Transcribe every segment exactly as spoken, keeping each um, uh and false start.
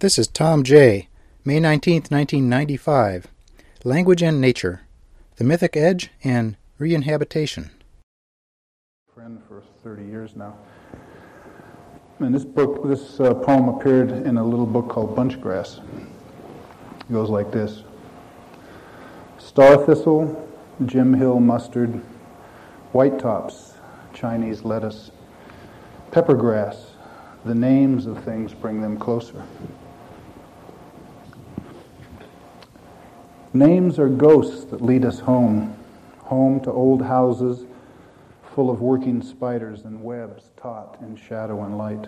This is Tom J., May nineteenth, nineteen ninety-five. Language and Nature, The Mythic Edge and Reinhabitation. Friend for thirty years now. And this book, this uh, poem appeared in a little book called Bunchgrass. It goes like this. Star thistle, Jim Hill mustard, white tops, Chinese lettuce, peppergrass, the names of things bring them closer. Names are ghosts that lead us home, home to old houses full of working spiders and webs taut in shadow and light.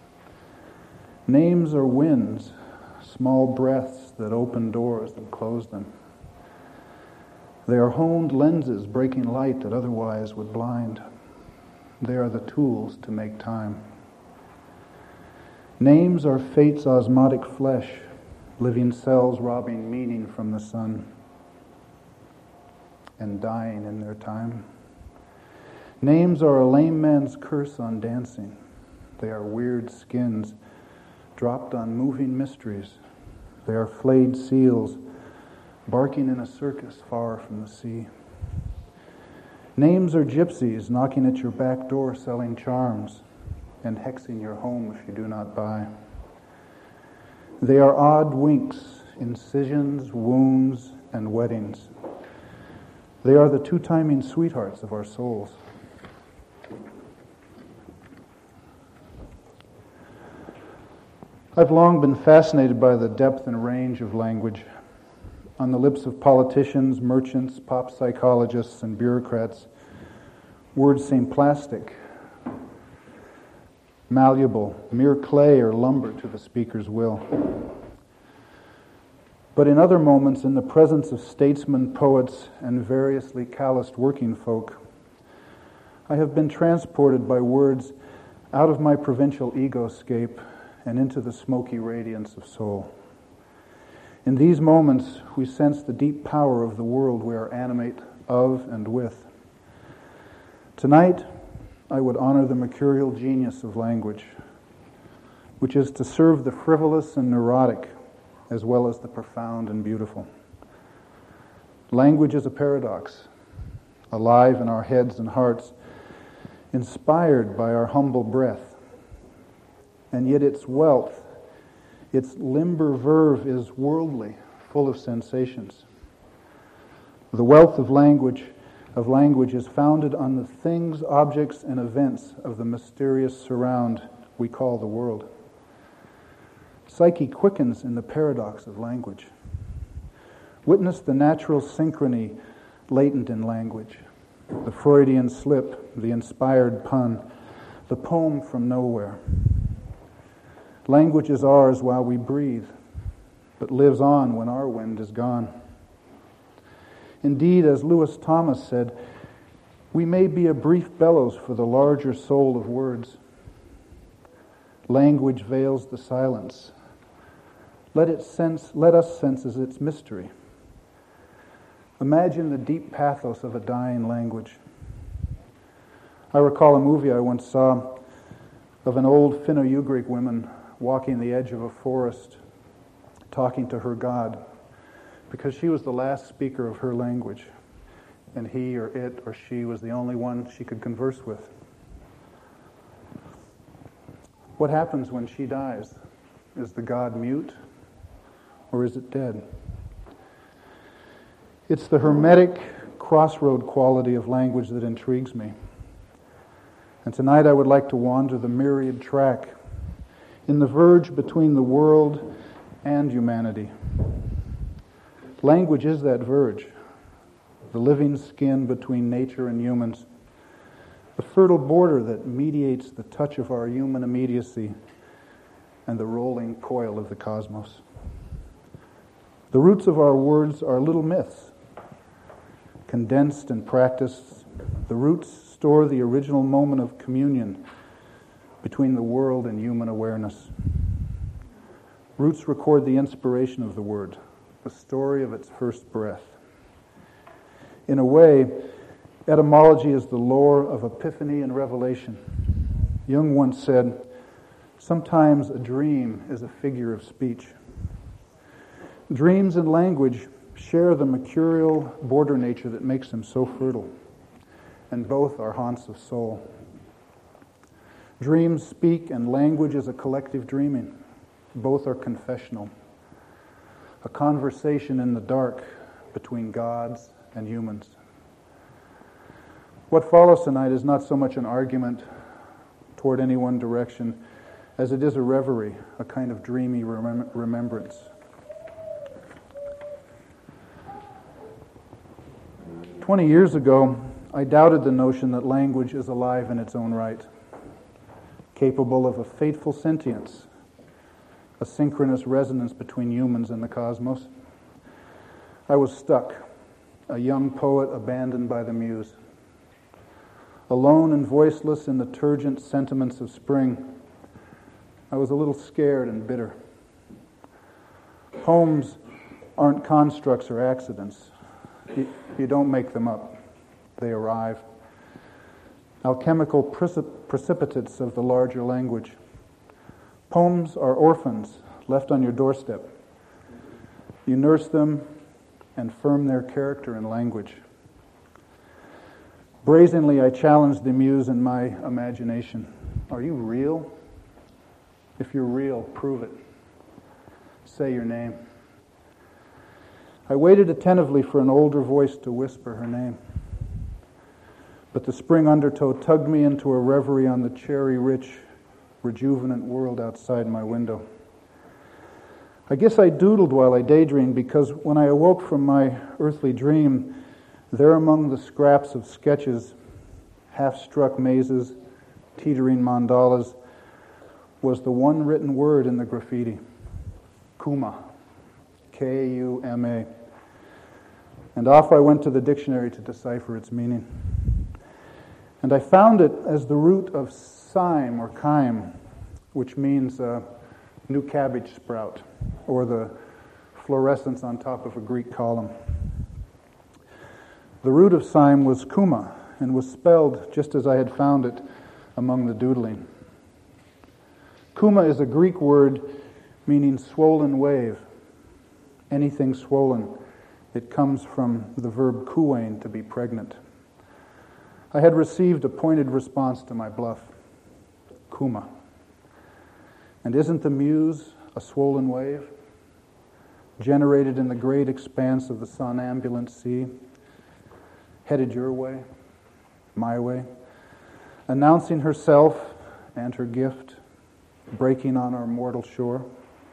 Names are winds, small breaths that open doors and close them. They are honed lenses breaking light that otherwise would blind. They are the tools to make time. Names are fate's osmotic flesh, living cells robbing meaning from the sun and dying in their time. Names are a lame man's curse on dancing. They are weird skins dropped on moving mysteries. They are flayed seals barking in a circus far from the sea. Names are gypsies knocking at your back door selling charms and hexing your home if you do not buy. They are odd winks, incisions, wounds, and weddings. They are the two-timing sweethearts of our souls. I've long been fascinated by the depth and range of language. On the lips of politicians, merchants, pop psychologists, and bureaucrats, words seem plastic, malleable, mere clay or lumber to the speaker's will. But in other moments, in the presence of statesmen, poets, and variously calloused working folk, I have been transported by words out of my provincial egoscape and into the smoky radiance of soul. In these moments, we sense the deep power of the world we are animate of and with. Tonight, I would honor the mercurial genius of language, which is to serve the frivolous and neurotic as well as the profound and beautiful. Language is a paradox, alive in our heads and hearts, inspired by our humble breath. And yet its wealth, its limber verve is worldly, full of sensations. The wealth of language of language is founded on the things, objects, and events of the mysterious surround we call the world. Psyche quickens in the paradox of language. Witness the natural synchrony latent in language, the Freudian slip, the inspired pun, the poem from nowhere. Language is ours while we breathe, but lives on when our wind is gone. Indeed, as Lewis Thomas said, we may be a brief bellows for the larger soul of words. Language veils the silence. Let it sense, let us sense as its mystery. Imagine the deep pathos of a dying language. I recall a movie I once saw of an old Finno-Ugric woman walking the edge of a forest, talking to her God, because she was the last speaker of her language, and he or it or she was the only one she could converse with. What happens when she dies? Is the God mute, or is it dead? It's the hermetic crossroad quality of language that intrigues me. And tonight I would like to wander the myriad track in the verge between the world and humanity. Language is that verge, the living skin between nature and humans, the fertile border that mediates the touch of our human immediacy and the rolling coil of the cosmos. The roots of our words are little myths, condensed and practiced. The roots store the original moment of communion between the world and human awareness. Roots record the inspiration of the word, the story of its first breath. In a way, etymology is the lore of epiphany and revelation. Jung once said, Sometimes a dream is a figure of speech. Dreams and language share the mercurial border nature that makes them so fertile, and both are haunts of soul. Dreams speak, and language is a collective dreaming. Both are confessional. A conversation in the dark between gods and humans. What follows tonight is not so much an argument toward any one direction as it is a reverie, a kind of dreamy remem- remembrance. Twenty years ago, I doubted the notion that language is alive in its own right, capable of a fateful sentience, a synchronous resonance between humans and the cosmos. I was stuck, a young poet abandoned by the muse. Alone and voiceless in the turgent sentiments of spring, I was a little scared and bitter. Poems aren't constructs or accidents. You, you don't make them up. They arrive. Alchemical precip- precipitates of the larger language. Poems are orphans left on your doorstep. You nurse them and firm their character in language. Brazenly, I challenged the muse in my imagination. Are you real? If you're real, prove it. Say your name. I waited attentively for an older voice to whisper her name. But the spring undertow tugged me into a reverie on the cherry-rich, rejuvenant world outside my window. I guess I doodled while I daydreamed, because when I awoke from my earthly dream, there among the scraps of sketches, half-struck mazes, teetering mandalas, was the one written word in the graffiti, Kuma, K U M A. And off I went to the dictionary to decipher its meaning. And I found it as the root of cyme or chyme, which means uh, new cabbage sprout, or the fluorescence on top of a Greek column. The root of cyme was kuma, and was spelled just as I had found it among the doodling. Kuma is a Greek word meaning swollen wave, anything swollen. It comes from the verb kuwain, to be pregnant. I had received a pointed response to my bluff, Kuma. And isn't the muse a swollen wave, generated in the great expanse of the somnambulant sea, headed your way, my way, announcing herself and her gift, breaking on our mortal shore?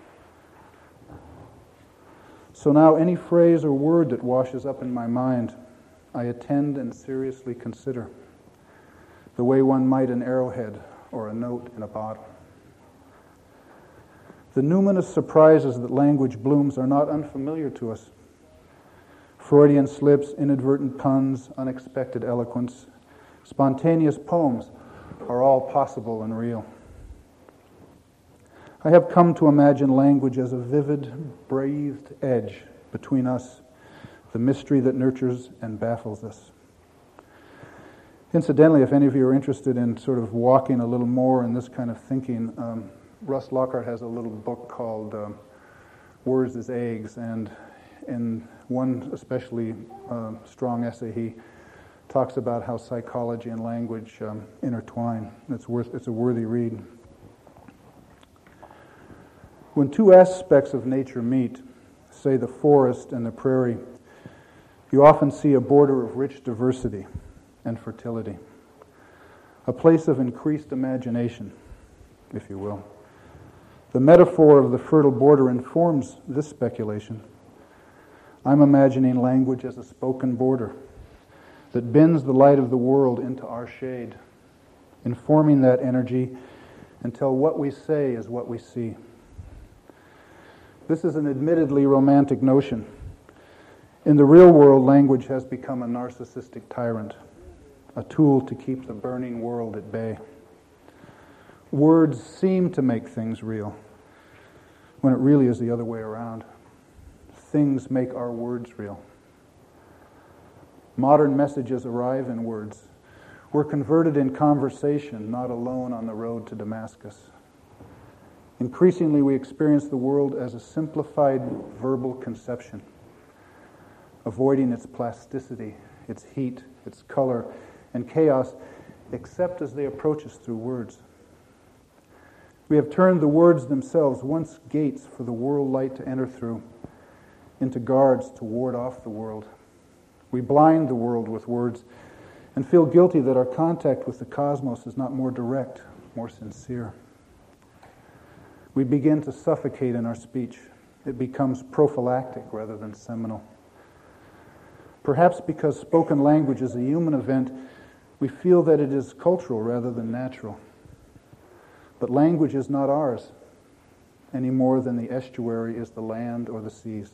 So now any phrase or word that washes up in my mind, I attend and seriously consider, the way one might an arrowhead or a note in a bottle. The numinous surprises that language blooms are not unfamiliar to us. Freudian slips, inadvertent puns, unexpected eloquence, spontaneous poems are all possible and real. I have come to imagine language as a vivid, breathed edge between us, the mystery that nurtures and baffles us. Incidentally, if any of you are interested in sort of walking a little more in this kind of thinking, um, Russ Lockhart has a little book called um, Words as Eggs, and in one especially uh, strong essay, he talks about how psychology and language um, intertwine. It's worth, it's a worthy read. When two aspects of nature meet, say the forest and the prairie, you often see a border of rich diversity and fertility, a place of increased imagination, if you will. The metaphor of the fertile border informs this speculation. I'm imagining language as a spoken border that bends the light of the world into our shade, informing that energy until what we say is what we see. This is an admittedly romantic notion. In the real world, language has become a narcissistic tyrant, a tool to keep the burning world at bay. Words seem to make things real, when it really is the other way around. Things make our words real. Modern messages arrive in words. We're converted in conversation, not alone on the road to Damascus. Increasingly, we experience the world as a simplified verbal conception, avoiding its plasticity, its heat, its color, and chaos, except as they approach us through words. We have turned the words themselves, once gates for the world light to enter through, into guards to ward off the world. We blind the world with words and feel guilty that our contact with the cosmos is not more direct, more sincere. We begin to suffocate in our speech. It becomes prophylactic rather than seminal. Perhaps because spoken language is a human event, we feel that it is cultural rather than natural. But language is not ours, any more than the estuary is the land or the seas.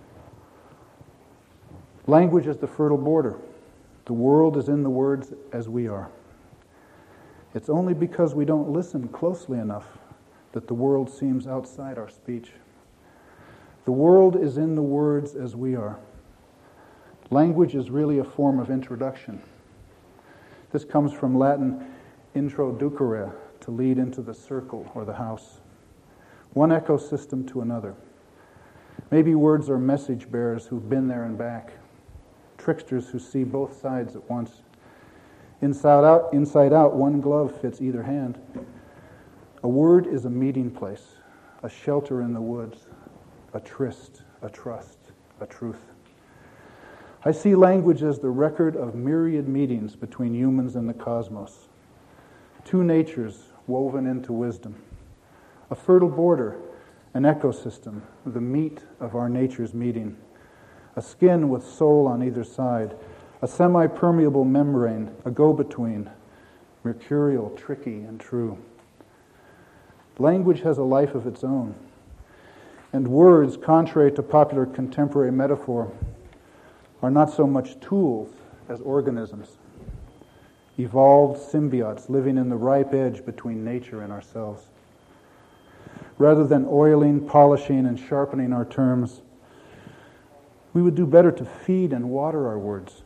Language is the fertile border. The world is in the words as we are. It's only because we don't listen closely enough that the world seems outside our speech. The world is in the words as we are. Language is really a form of introduction. This comes from Latin introducere, to lead into the circle or the house. One ecosystem to another. Maybe words are message bearers who've been there and back. Tricksters who see both sides at once. Inside out, inside out, one glove fits either hand. A word is a meeting place, a shelter in the woods, a tryst, a trust, a truth. I see language as the record of myriad meetings between humans and the cosmos. Two natures woven into wisdom. A fertile border, an ecosystem, the meat of our nature's meeting. A skin with soul on either side. A semi-permeable membrane, a go-between, mercurial, tricky, and true. Language has a life of its own. And words, contrary to popular contemporary metaphor, are not so much tools as organisms. Evolved symbiotes living in the ripe edge between nature and ourselves. Rather than oiling, polishing, and sharpening our terms, we would do better to feed and water our words,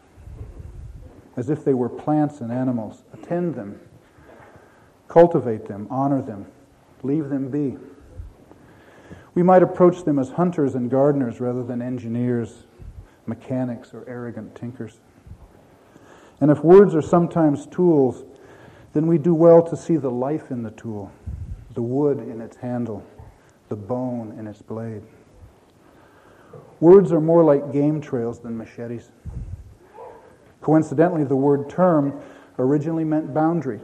as if they were plants and animals. Attend them, cultivate them, honor them, leave them be. We might approach them as hunters and gardeners rather than engineers, mechanics, or arrogant tinkers. And if words are sometimes tools, then we do well to see the life in the tool, the wood in its handle, the bone in its blade. Words are more like game trails than machetes. Coincidentally, the word term originally meant boundary.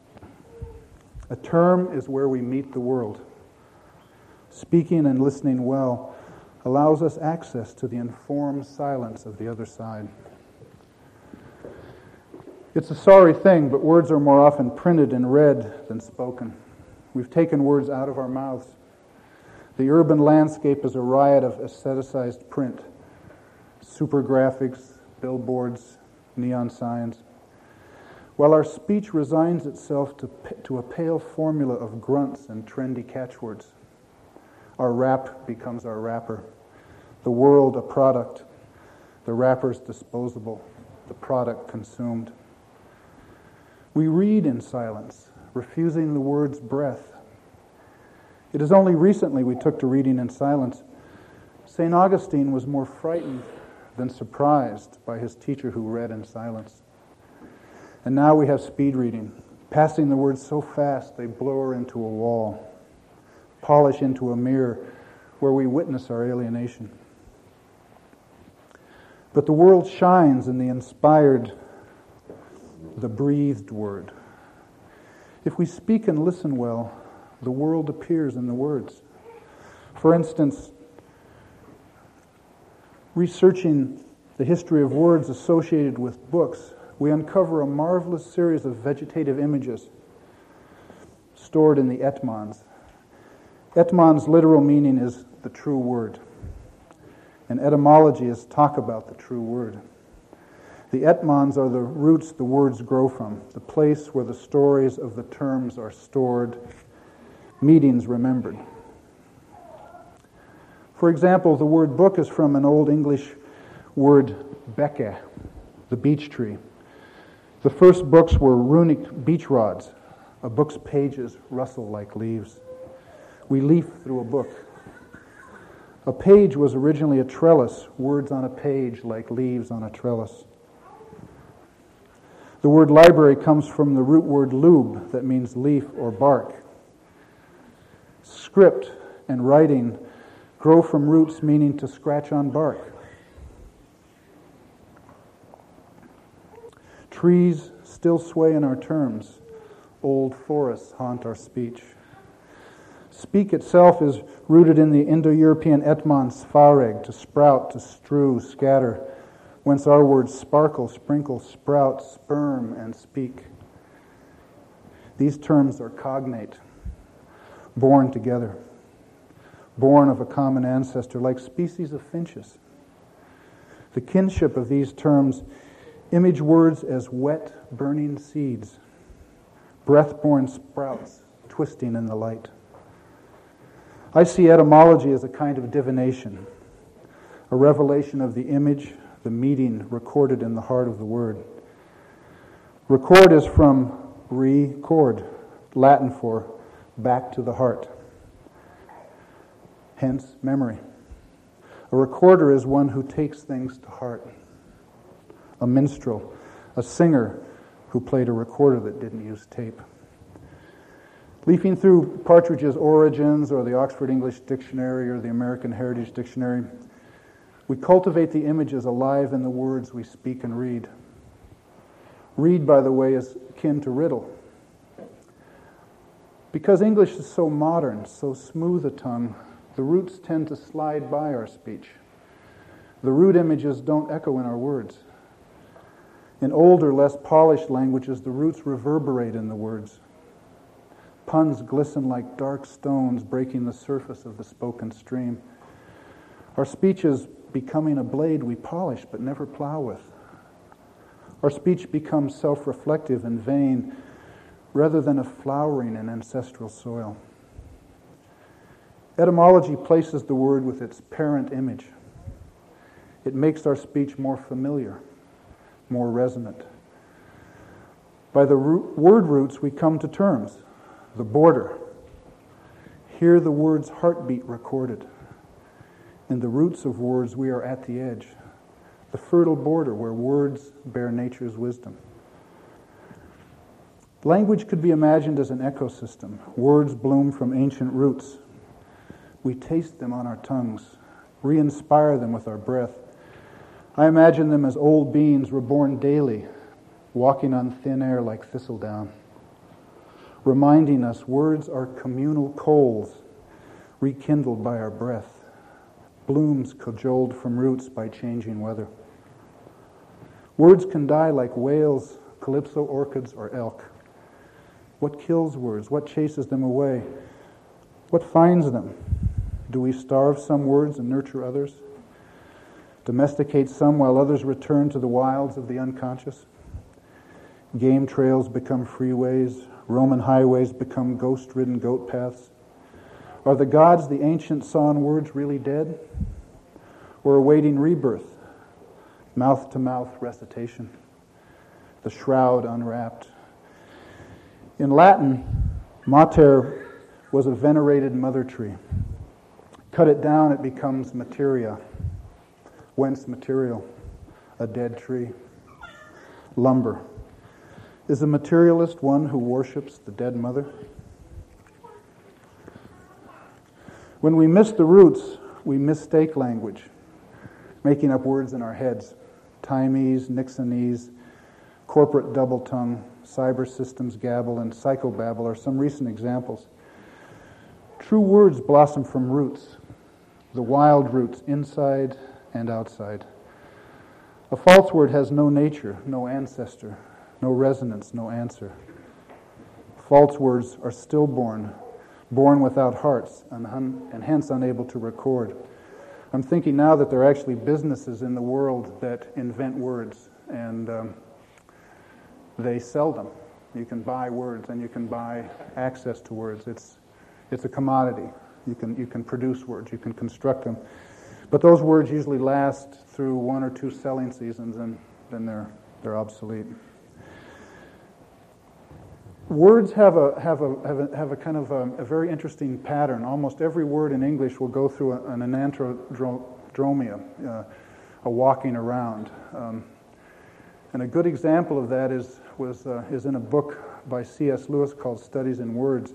A term is where we meet the world. Speaking and listening well allows us access to the informed silence of the other side. It's a sorry thing, but words are more often printed and read than spoken. We've taken words out of our mouths. The urban landscape is a riot of aestheticized print. Super graphics, billboards, neon signs. While our speech resigns itself to, to a pale formula of grunts and trendy catchwords. Our rap becomes our rapper. The world a product. The rapper's disposable. The product consumed. We read in silence, refusing the word's breath. It is only recently we took to reading in silence. Saint Augustine was more frightened than surprised by his teacher who read in silence. And now we have speed reading, passing the words so fast they blur into a wall, polish into a mirror where we witness our alienation. But the world shines in the inspired, the breathed word. If we speak and listen well, the world appears in the words. For instance, researching the history of words associated with books, we uncover a marvelous series of vegetative images stored in the etmons. Etmon's literal meaning is the true word, and etymology is talk about the true word. The etmons are the roots the words grow from, the place where the stories of the terms are stored, meetings remembered. For example, the word book is from an Old English word beke, the beech tree. The first books were runic beech rods. A book's pages rustle like leaves. We leaf through a book. A page was originally a trellis, words on a page like leaves on a trellis. The word library comes from the root word lube, that means leaf or bark. Script and writing grow from roots meaning to scratch on bark. Trees still sway in our terms. Old forests haunt our speech. Speak itself is rooted in the Indo-European etmon sfareg, to sprout, to strew, scatter, whence our words sparkle, sprinkle, sprout, sperm, and speak. These terms are cognate, born together, born of a common ancestor, like species of finches. The kinship of these terms image words as wet, burning seeds, breath-born sprouts twisting in the light. I see etymology as a kind of divination, a revelation of the image, the meaning recorded in the heart of the word. Record is from record, Latin for back to the heart, hence memory. A recorder is one who takes things to heart. A minstrel, a singer who played a recorder that didn't use tape. Leafing through Partridge's Origins or the Oxford English Dictionary or the American Heritage Dictionary, we cultivate the images alive in the words we speak and read. Read, by the way, is akin to riddle. Because English is so modern, so smooth a tongue, the roots tend to slide by our speech. The root images don't echo in our words. In older, less polished languages, the roots reverberate in the words. Puns glisten like dark stones breaking the surface of the spoken stream. Our speech is becoming a blade we polish but never plow with. Our speech becomes self-reflective and vain rather than a flowering in ancestral soil. Etymology places the word with its parent image. It makes our speech more familiar, more resonant. By the root, word roots we come to terms. The border. Hear the word's heartbeat recorded. In the roots of words we are at the edge, the fertile border where words bear nature's wisdom. Language could be imagined as an ecosystem. Words bloom from ancient roots. We taste them on our tongues, re-inspire them with our breath. I imagine them as old beings reborn daily, walking on thin air like thistledown, reminding us words are communal coals, rekindled by our breath, blooms cajoled from roots by changing weather. Words can die like whales, calypso orchids, or elk. What kills words? What chases them away? What finds them? Do we starve some words and nurture others? Domesticate some while others return to the wilds of the unconscious? Game trails become freeways, Roman highways become ghost-ridden goat paths. Are the gods the ancient saw in words really dead? Or awaiting rebirth, mouth-to-mouth recitation, the shroud unwrapped? In Latin, mater was a venerated mother tree. Cut it down, it becomes materia. Whence material? A dead tree. Lumber. Is a materialist one who worships the dead mother? When we miss the roots, we mistake language, making up words in our heads. Timese, Nixonese, corporate double tongue, cyber systems gabble, and psychobabble are some recent examples. True words blossom from roots, the wild roots inside and outside. A false word has no nature, no ancestor, no resonance, no answer. False words are stillborn, born without hearts, and, hun- and hence unable to record. I'm thinking now that there are actually businesses in the world that invent words, and um, they sell them. You can buy words, and you can buy access to words. It's it's a commodity. You can you can produce words, you can construct them, but those words usually last through one or two selling seasons, and then they're they're obsolete. words have a have a have a, have a kind of a, a very interesting pattern. Almost every word in English will go through a, an enantiodraumia, uh, a walking around. Um, and a good example of that is was uh, is in a book by C S Lewis called Studies in Words.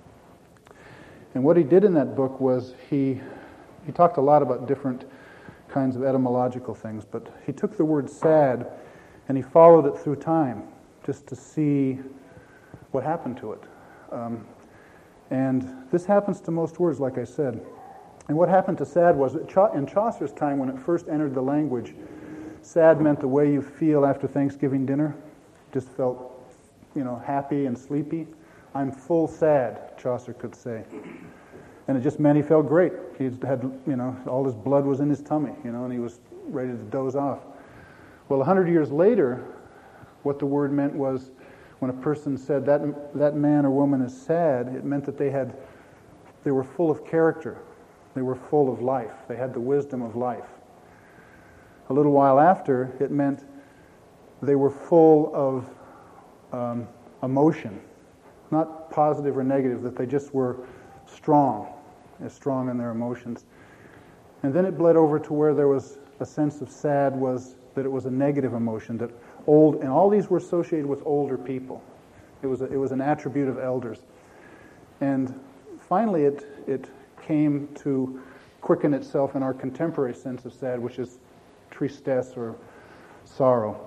And what he did in that book was he he talked a lot about different kinds of etymological things, but he took the word sad and he followed it through time just to see what happened to it. Um, and this happens to most words, like I said. And what happened to sad was, that in Chaucer's time, when it first entered the language, sad meant the way you feel after Thanksgiving dinner. Just felt, you know, happy and sleepy. I'm full sad, Chaucer could say. And it just meant he felt great. He had, you know, all his blood was in his tummy, you know, and he was ready to doze off. Well, a hundred years later, what the word meant was, when a person said that that man or woman is sad, it meant that they had, they were full of character. They were full of life. They had the wisdom of life. A little while after, it meant they were full of um, emotion, not positive or negative, that they just were strong, as strong in their emotions. And then it bled over to where there was a sense of sad, was that it was a negative emotion, that old, and all these were associated with older people. It was a, it was an attribute of elders. And finally it it came to quicken itself in our contemporary sense of sad, which is tristesse or sorrow.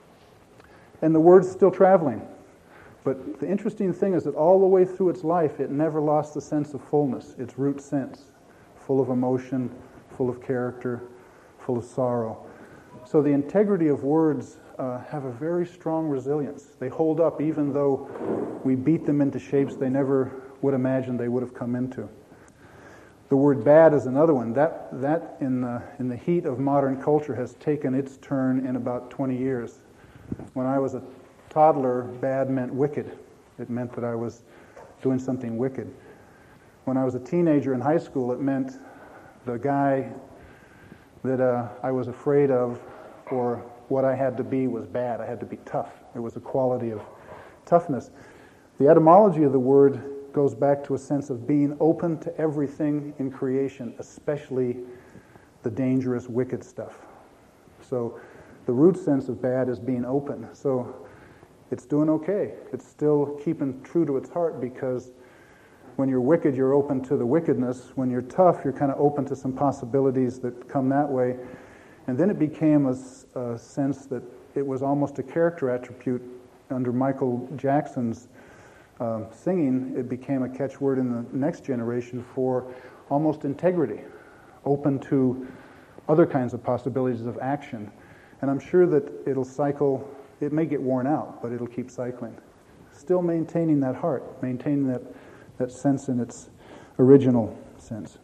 And the word's still traveling. But the interesting thing is that all the way through its life, it never lost the sense of fullness, its root sense, full of emotion, full of character, full of sorrow. So the integrity of words uh, have a very strong resilience. They hold up even though we beat them into shapes they never would imagine they would have come into. The word bad is another one. That that in the, in the heat of modern culture has taken its turn in about twenty years. When I was a toddler, bad meant wicked. It meant that I was doing something wicked. When I was a teenager in high school, it meant the guy that uh, I was afraid of, or what I had to be, was bad. I had to be tough. There was a quality of toughness. The etymology of the word goes back to a sense of being open to everything in creation, especially the dangerous, wicked stuff. So the root sense of bad is being open. So it's doing okay. It's still keeping true to its heart, because when you're wicked, you're open to the wickedness. When you're tough, you're kind of open to some possibilities that come that way. And then it became a, a sense that it was almost a character attribute. Under Michael Jackson's uh, singing, it became a catchword in the next generation for almost integrity, open to other kinds of possibilities of action. And I'm sure that it'll cycle. It may get worn out, but it'll keep cycling. Still maintaining that heart, maintaining that, that sense in its original sense.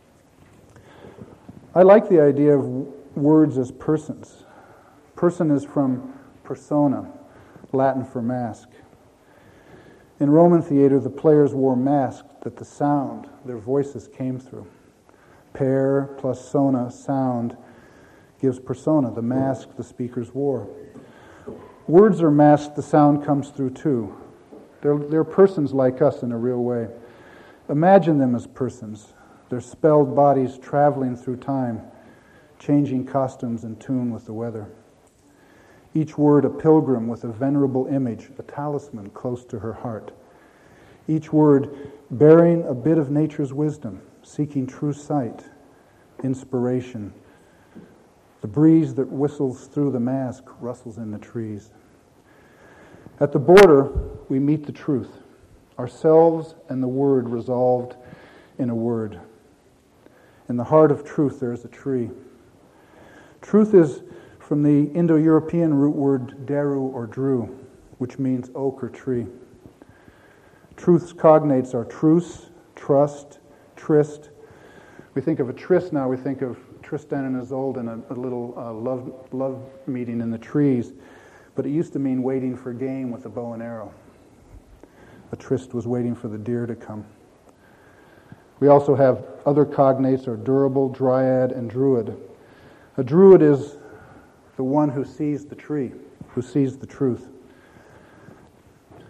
I like the idea of words as persons. Person is from persona, Latin for mask. In Roman theater, the players wore masks that the sound, their voices came through. Per plus sona, sound, gives persona, the mask the speakers wore. Words are masks the sound comes through too. They're, they're persons like us in a real way. Imagine them as persons, their spelled bodies traveling through time, changing costumes in tune with the weather. Each word a pilgrim with a venerable image, a talisman close to her heart. Each word bearing a bit of nature's wisdom, seeking true sight, inspiration. The breeze that whistles through the mask rustles in the trees. At the border, we meet the truth, ourselves and the word resolved in a word. In the heart of truth, there is a tree. Truth is from the Indo-European root word deru or dru, which means oak or tree. Truth's cognates are truce, trust, tryst. We think of a tryst now, we think of Tristan and Isolde and a, a little uh, love love meeting in the trees, but it used to mean waiting for game with a bow and arrow. A tryst was waiting for the deer to come. We also have other cognates are durable, dryad, and druid. A druid is the one who sees the tree, who sees the truth.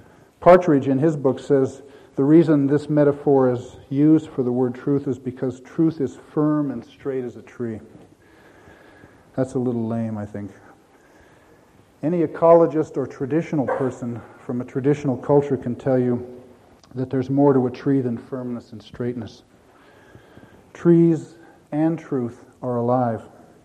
Partridge, in his book, says the reason this metaphor is used for the word truth is because truth is firm and straight as a tree. That's a little lame, I think. Any ecologist or traditional person from a traditional culture can tell you that there's more to a tree than firmness and straightness. Trees and truth are alive.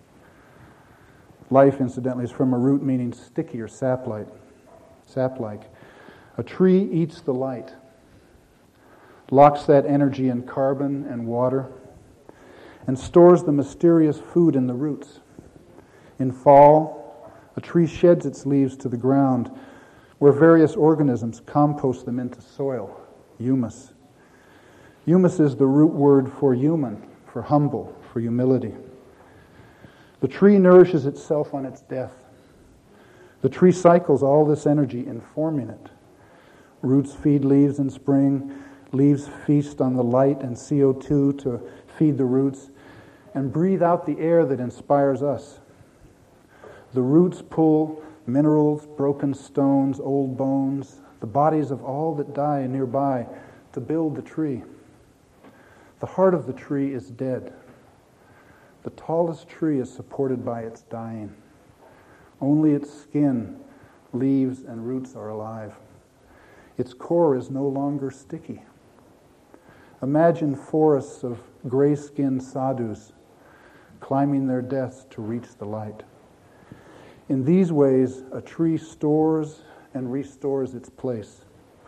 Life, incidentally, is from a root meaning sticky or sap-like. Sap-like. A tree eats the light, locks that energy in carbon and water, and stores the mysterious food in the roots. In fall, a tree sheds its leaves to the ground, where various organisms compost them into soil, humus. Humus is the root word for human, for humble, for humility. The tree nourishes itself on its death. The tree cycles all this energy in forming it. Roots feed leaves in spring, leaves feast on the light and C O two to feed the roots, and breathe out the air that inspires us. The roots pull minerals, broken stones, old bones, the bodies of all that die nearby to build the tree. The heart of the tree is dead. The tallest tree is supported by its dying. Only its skin, leaves, and roots are alive. Its core is no longer sticky. Imagine forests of gray-skinned sadhus climbing their deaths to reach the light. In these ways, a tree stores and restores its place.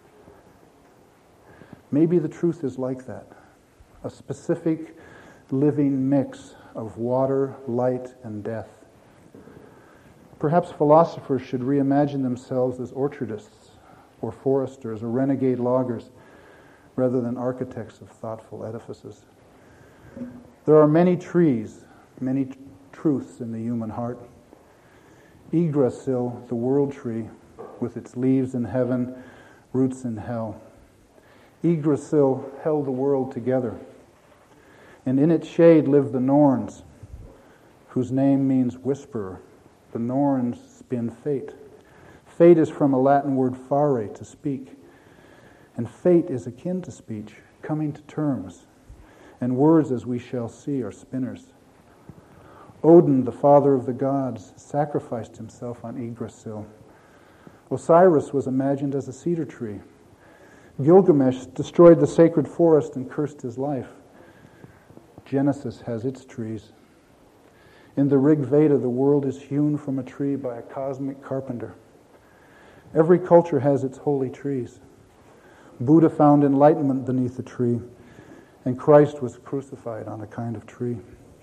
Maybe the truth is like that, a specific living mix of water, light, and death. Perhaps philosophers should reimagine themselves as orchardists or foresters or renegade loggers rather than architects of thoughtful edifices. There are many trees, many t- truths in the human heart. Yggdrasil, the world tree, with its leaves in heaven, roots in hell. Yggdrasil held the world together, and in its shade lived the Norns, whose name means whisperer. The Norns spin fate. Fate is from a Latin word fare, to speak. And fate is akin to speech, coming to terms. And words, as we shall see, are spinners. Odin, the father of the gods, sacrificed himself on Yggdrasil. Osiris was imagined as a cedar tree. Gilgamesh destroyed the sacred forest and cursed his life. Genesis has its trees. In the Rig Veda, the world is hewn from a tree by a cosmic carpenter. Every culture has its holy trees. Buddha found enlightenment beneath a tree, and Christ was crucified on a kind of tree.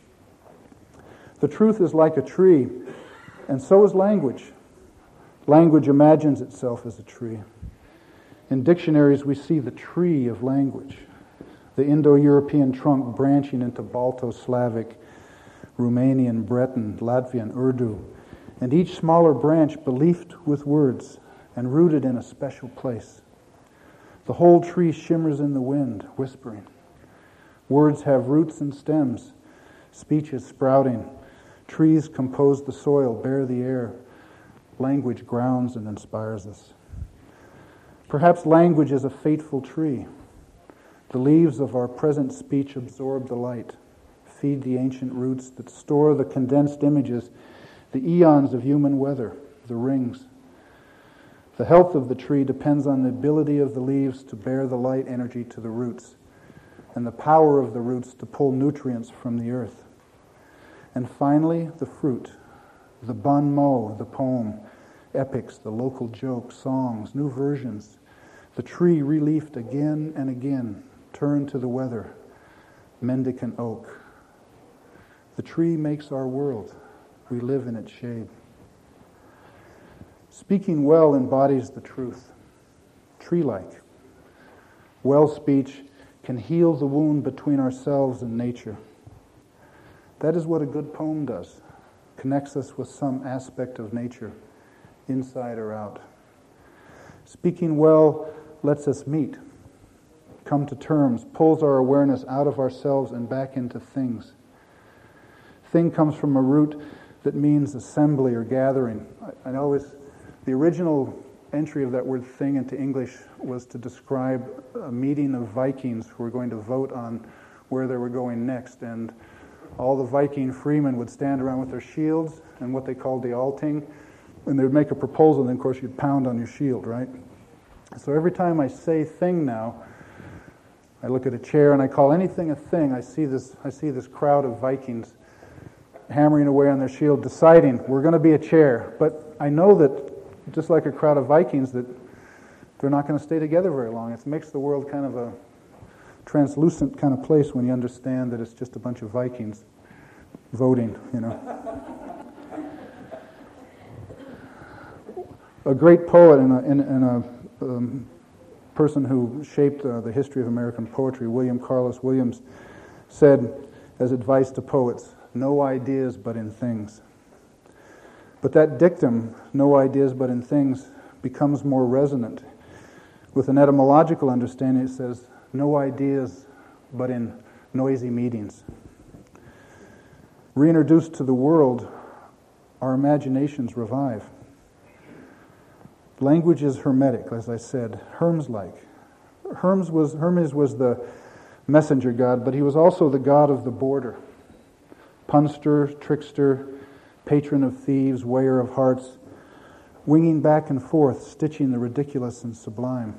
The truth is like a tree, and so is language. Language imagines itself as a tree. In dictionaries, we see the tree of language, the Indo-European trunk branching into Balto-Slavic, Romanian, Breton, Latvian, Urdu, and each smaller branch beleafed with words and rooted in a special place. The whole tree shimmers in the wind, whispering. Words have roots and stems. Speech is sprouting. Trees compose the soil, bear the air. Language grounds and inspires us. Perhaps language is a fateful tree. The leaves of our present speech absorb the light, feed the ancient roots that store the condensed images, the eons of human weather, the rings. The health of the tree depends on the ability of the leaves to bear the light energy to the roots, and the power of the roots to pull nutrients from the earth. And finally, the fruit, the bon mot, the poem, epics, the local joke, songs, new versions. The tree reliefed again and again, turned to the weather, mendicant oak. The tree makes our world. We live in its shade. Speaking well embodies the truth, tree-like. Well speech can heal the wound between ourselves and nature. That is what a good poem does, connects us with some aspect of nature, inside or out. Speaking well lets us meet, come to terms, pulls our awareness out of ourselves and back into things. Thing comes from a root that means assembly or gathering. I, I always, the original entry of that word thing into English was to describe a meeting of Vikings who were going to vote on where they were going next. And all the Viking freemen would stand around with their shields and what they called the alting, and they would make a proposal, and then of course you'd pound on your shield, right? So every time I say thing now, I look at a chair and I call anything a thing, I see this I see this crowd of Vikings hammering away on their shield, deciding we're going to be a chair. But I know that, just like a crowd of Vikings, that they're not going to stay together very long. It makes the world kind of a translucent kind of place when you understand that it's just a bunch of Vikings voting, you know. A great poet and a, and, and a um, person who shaped uh, the history of American poetry, William Carlos Williams, said as advice to poets, "No ideas but in things." But that dictum, "no ideas but in things," becomes more resonant. With an etymological understanding, it says, "No ideas but in noisy meetings." Reintroduced to the world, our imaginations revive. Language is hermetic, as I said, Hermes-like. Hermes was, Hermes was the messenger god, but he was also the god of the border. Punster, trickster, patron of thieves, weigher of hearts, winging back and forth, stitching the ridiculous and sublime.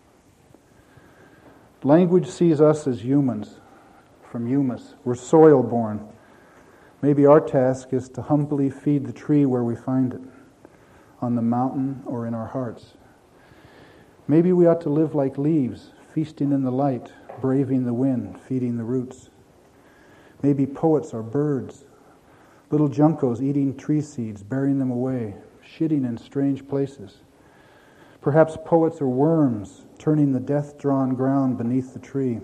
Language sees us as humans, from humus. We're soil-born. Maybe our task is to humbly feed the tree where we find it, on the mountain or in our hearts. Maybe we ought to live like leaves, feasting in the light, braving the wind, feeding the roots. Maybe poets are birds, little juncos eating tree seeds, bearing them away, shitting in strange places. Perhaps poets are worms, turning the death-drawn ground beneath the tree.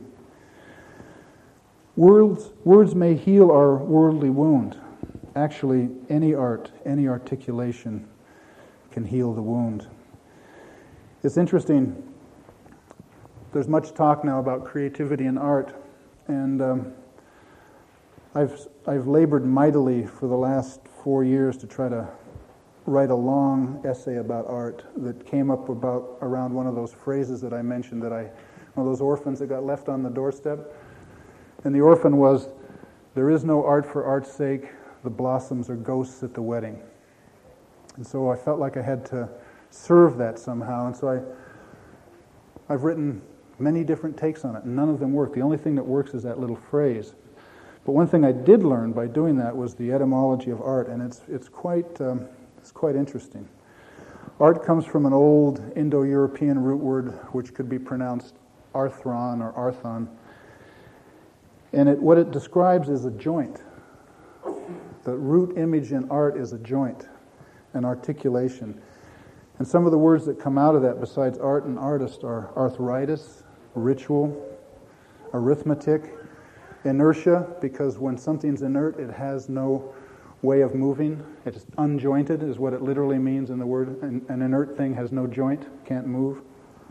Words, words may heal our worldly wound. Actually, any art, any articulation can heal the wound. It's interesting, there's much talk now about creativity in art, and um, I've I've labored mightily for the last four years to try to write a long essay about art that came up about around one of those phrases that I mentioned, that I, one of those orphans that got left on the doorstep. And the orphan was, "There is no art for art's sake, the blossoms are ghosts at the wedding." And so I felt like I had to serve that somehow, and so I, I've written many different takes on it, and none of them work. The only thing that works is that little phrase. But one thing I did learn by doing that was the etymology of art, and it's it's quite um, it's quite interesting. Art comes from an old Indo-European root word which could be pronounced arthron or arthon, and it, what it describes is a joint. The root image in art is a joint, an articulation. And some of the words that come out of that besides art and artist are arthritis, ritual, arithmetic, inertia, because when something's inert, it has no way of moving. It's unjointed is what it literally means in the word. An, an inert thing has no joint, can't move.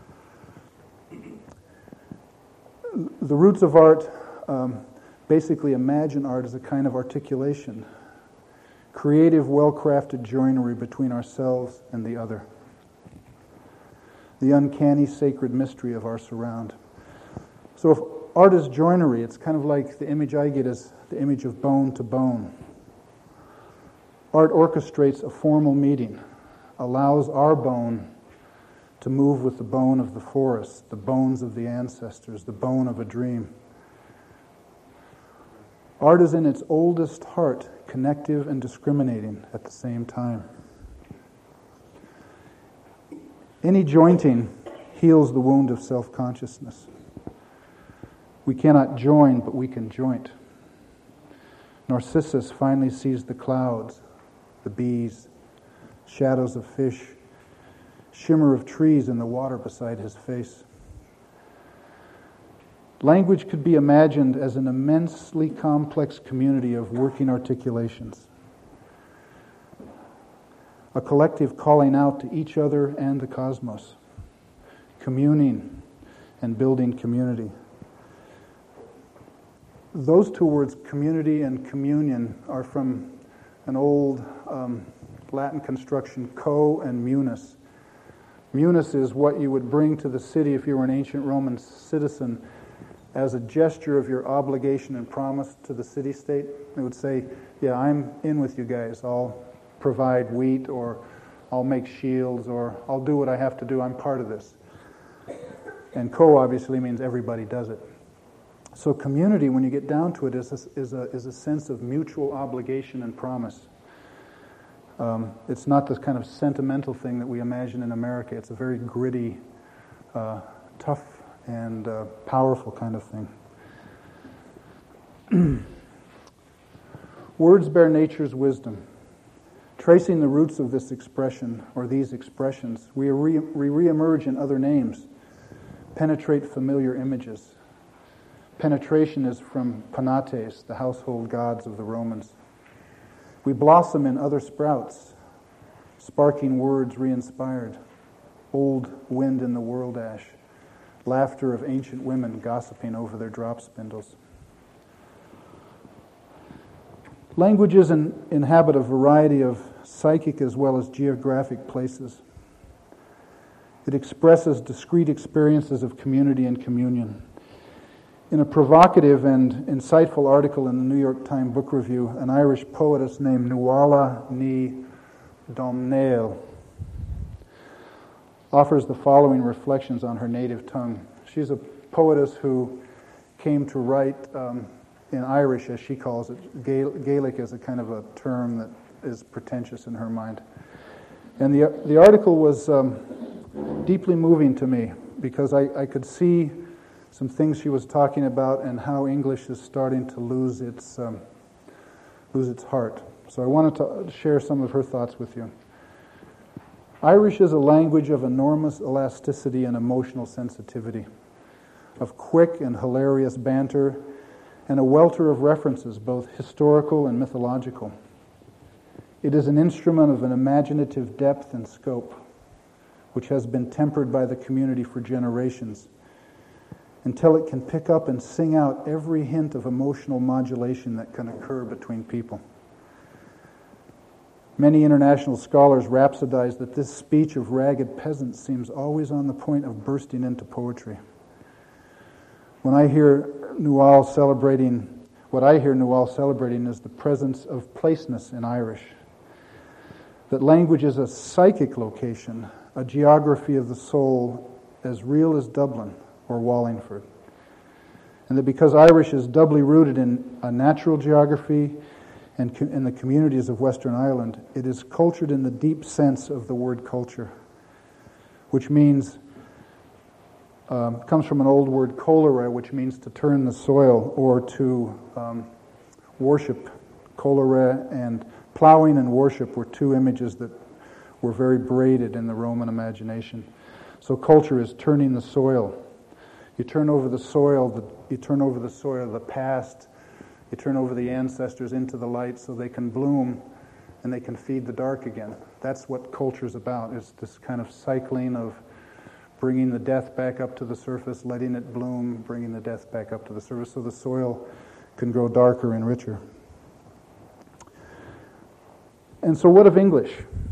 The roots of art um, basically imagine art as a kind of articulation, creative, well-crafted joinery between ourselves and the other. The uncanny sacred mystery of our surround. So if art is joinery, it's kind of like the image I get is the image of bone to bone. Art orchestrates a formal meeting, allows our bone to move with the bone of the forest, the bones of the ancestors, the bone of a dream. Art is in its oldest heart, connective and discriminating at the same time. Any jointing heals the wound of self-consciousness. We cannot join, but we can joint. Narcissus finally sees the clouds, the bees, shadows of fish, shimmer of trees in the water beside his face. Language could be imagined as an immensely complex community of working articulations, a collective calling out to each other and the cosmos, communing and building community. Those two words, community and communion, are from an old um, Latin construction, co and munus. Munus is what you would bring to the city if you were an ancient Roman citizen as a gesture of your obligation and promise to the city-state. It would say, yeah, I'm in with you guys. I'll provide wheat, or I'll make shields, or I'll do what I have to do. I'm part of this. And co obviously means everybody does it. So community, when you get down to it, is a, is a, is a sense of mutual obligation and promise. Um, it's not this kind of sentimental thing that we imagine in America. It's a very gritty, uh, tough, and uh, powerful kind of thing. Words bear nature's wisdom. Tracing the roots of this expression, or these expressions, we, re- we re-emerge in other names, penetrate familiar images. Penetration is from Penates, the household gods of the Romans. We blossom in other sprouts, sparking words re-inspired, old wind in the world ash, laughter of ancient women gossiping over their drop spindles. Languages in, inhabit a variety of psychic as well as geographic places. It expresses discrete experiences of community and communion. In a provocative and insightful article in the New York Times Book Review, an Irish poetess named Nuala Ní Domhnaill offers the following reflections on her native tongue. She's a poetess who came to write um, in Irish, as she calls it. Gael- Gaelic is a kind of a term that is pretentious in her mind. And the the article was um, deeply moving to me because I, I could see some things she was talking about and how English is starting to lose its um, lose its heart. So I wanted to share some of her thoughts with you. Irish is a language of enormous elasticity and emotional sensitivity, of quick and hilarious banter, and a welter of references, both historical and mythological. It is an instrument of an imaginative depth and scope, which has been tempered by the community for generations, until it can pick up and sing out every hint of emotional modulation that can occur between people. Many international scholars rhapsodize that this speech of ragged peasants seems always on the point of bursting into poetry. When I hear Nual celebrating, what I hear Nual celebrating is the presence of placeness in Irish. That language is a psychic location, a geography of the soul as real as Dublin or Wallingford. And that because Irish is doubly rooted in a natural geography and co- in the communities of Western Ireland, it is cultured in the deep sense of the word culture, which means, um, comes from an old word kolere, which means to turn the soil or to um, worship. Kolere and plowing and worship were two images that were very braided in the Roman imagination. So culture is turning the soil. You turn over the soil, the, you turn over the soil of the past, you turn over the ancestors into the light so they can bloom and they can feed the dark again. That's what culture's about. It's this kind of cycling of bringing the death back up to the surface, letting it bloom, bringing the death back up to the surface so the soil can grow darker and richer. And so what of English?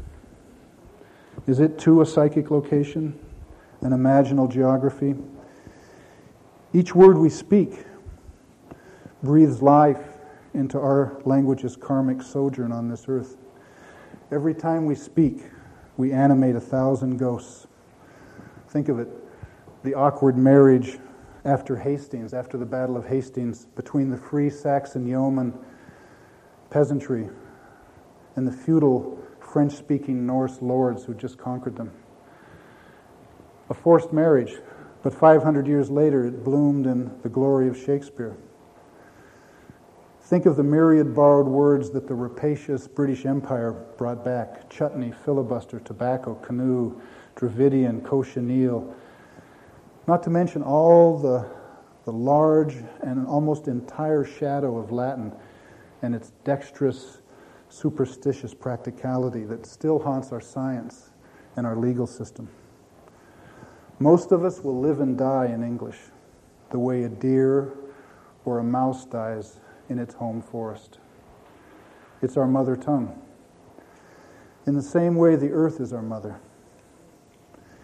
Is it too a psychic location, an imaginal geography? Each word we speak breathes life into our language's karmic sojourn on this earth. Every time we speak, we animate a thousand ghosts. Think of it, the awkward marriage after Hastings, after the Battle of Hastings, between the free Saxon yeoman peasantry and the feudal French-speaking Norse lords who just conquered them. A forced marriage, but five hundred years later it bloomed in the glory of Shakespeare. Think of the myriad borrowed words that the rapacious British Empire brought back: chutney, filibuster, tobacco, canoe, Dravidian, cochineal. Not to mention all the, the large and almost entire shadow of Latin and its dexterous, superstitious practicality that still haunts our science and our legal system. Most of us will live and die in English, the way a deer or a mouse dies in its home forest. It's our mother tongue. In the same way, the earth is our mother.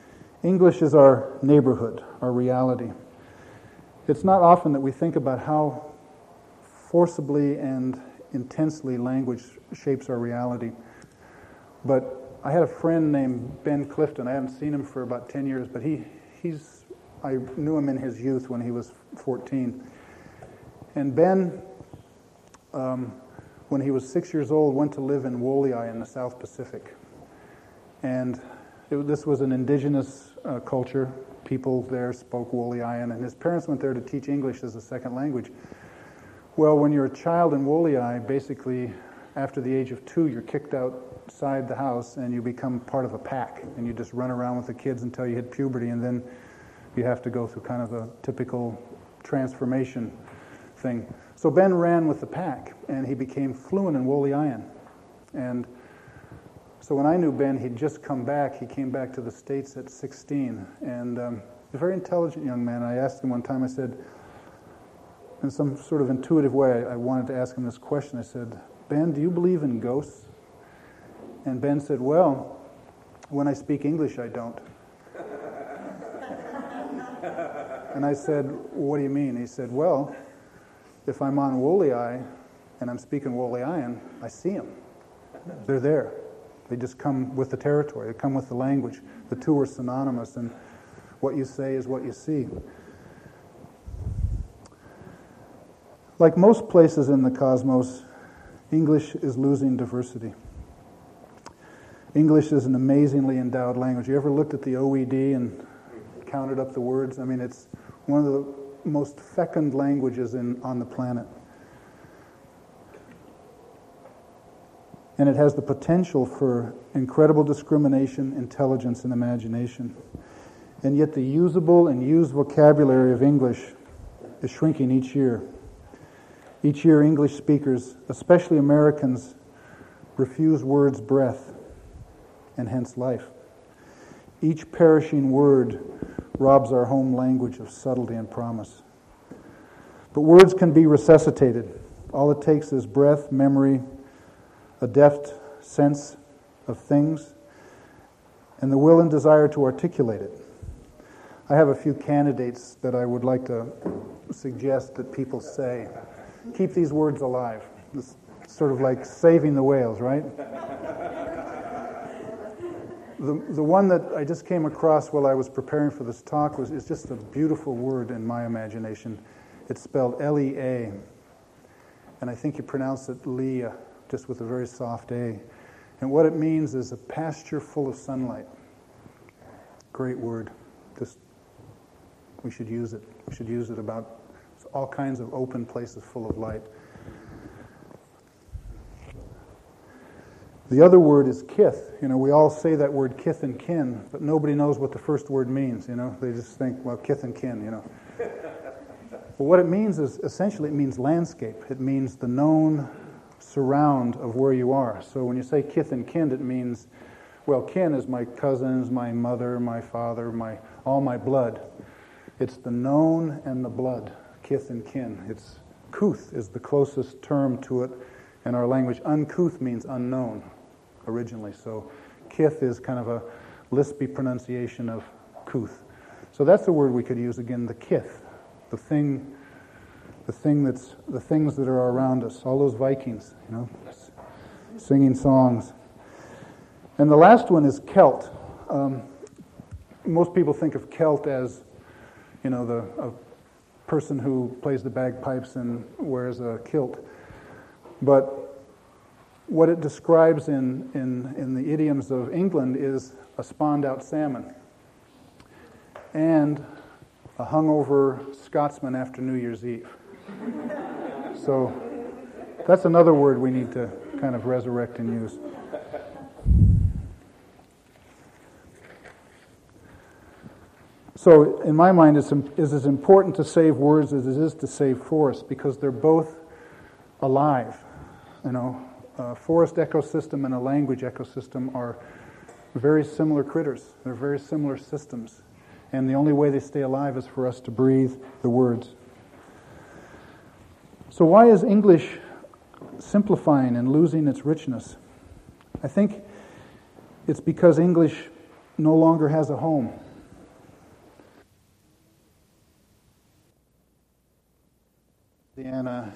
English is our neighborhood, our reality. It's not often that we think about how forcibly and intensely language shapes our reality. But I had a friend named Ben Clifton. I haven't seen him for about ten years, but he he's I knew him in his youth when he was fourteen. And Ben, um, when he was six years old, went to live in Woliai in the South Pacific. And it, this was an indigenous uh, culture. People there spoke Woleian, and his parents went there to teach English as a second language. Well, when you're a child in Woliai, basically, after the age of two, you're kicked outside the house and you become part of a pack, and you just run around with the kids until you hit puberty, and then you have to go through kind of a typical transformation thing. So Ben ran with the pack, and he became fluent in Woleian. And so when I knew Ben, he'd just come back. He came back to the States at sixteen, and um, a very intelligent young man. I asked him one time, I said, in some sort of intuitive way, I wanted to ask him this question. I said, Ben, do you believe in ghosts? And Ben said, well, when I speak English, I don't. And I said, what do you mean? He said, well, if I'm on Woliai and I'm speaking Woleian, I see them. They're there. They just come with the territory. They come with the language. The two are synonymous, and what you say is what you see. Like most places in the cosmos, English is losing diversity. English is an amazingly endowed language. You ever looked at the O E D and counted up the words? I mean, it's one of the most fecund languages in, on the planet. And it has the potential for incredible discrimination, intelligence, and imagination. And yet the usable and used vocabulary of English is shrinking each year. Each year, English speakers, especially Americans, refuse words breath and hence life. Each perishing word robs our home language of subtlety and promise. But words can be resuscitated. All it takes is breath, memory, a deft sense of things, and the will and desire to articulate it. I have a few candidates that I would like to suggest that people say. Keep these words alive. It's sort of like saving the whales, right? The the one that I just came across while I was preparing for this talk was is just a beautiful word in my imagination. It's spelled L E A, and I think you pronounce it Leah, just with a very soft A. And what it means is a pasture full of sunlight. Great word. Just we should use it. We should use it about all kinds of open places full of light. The other word is kith. You know, we all say that word kith and kin, but nobody knows what the first word means, you know. They just think, well, kith and kin, you know. But what it means is, essentially, it means landscape. It means the known surround of where you are. So when you say kith and kin, it means, well, kin is my cousins, my mother, my father, my all my blood. It's the known and the blood, kith and kin. It's couth is the closest term to it in our language. Uncouth means unknown originally. So kith is kind of a lispy pronunciation of couth. So that's the word we could use again, the kith, the thing, the thing that's the things that are around us. All those Vikings, you know, singing songs. And the last one is Celt. Um, most people think of Celt as, you know, the a person who plays the bagpipes and wears a kilt. But what it describes in, in, in the idioms of England is a spawned-out salmon and a hungover Scotsman after New Year's Eve. So that's another word we need to kind of resurrect and use. So in my mind, it's, it's as important to save words as it is to save forests, because they're both alive. You know, a forest ecosystem and a language ecosystem are very similar critters. They're very similar systems. And the only way they stay alive is for us to breathe the words. So why is English simplifying and losing its richness? I think it's because English no longer has a home.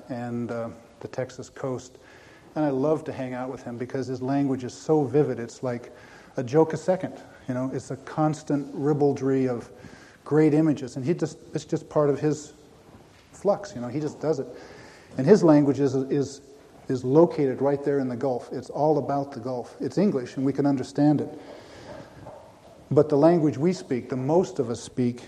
and uh, the Texas coast. And I love to hang out with him because his language is so vivid. It's like a joke a second. You know, it's a constant ribaldry of great images, and he just it's just part of his flux. You know, he just does it. And his language is is is located right there in the Gulf. It's all about the Gulf. It's English, and we can understand it. But the language we speak, the most of us speak,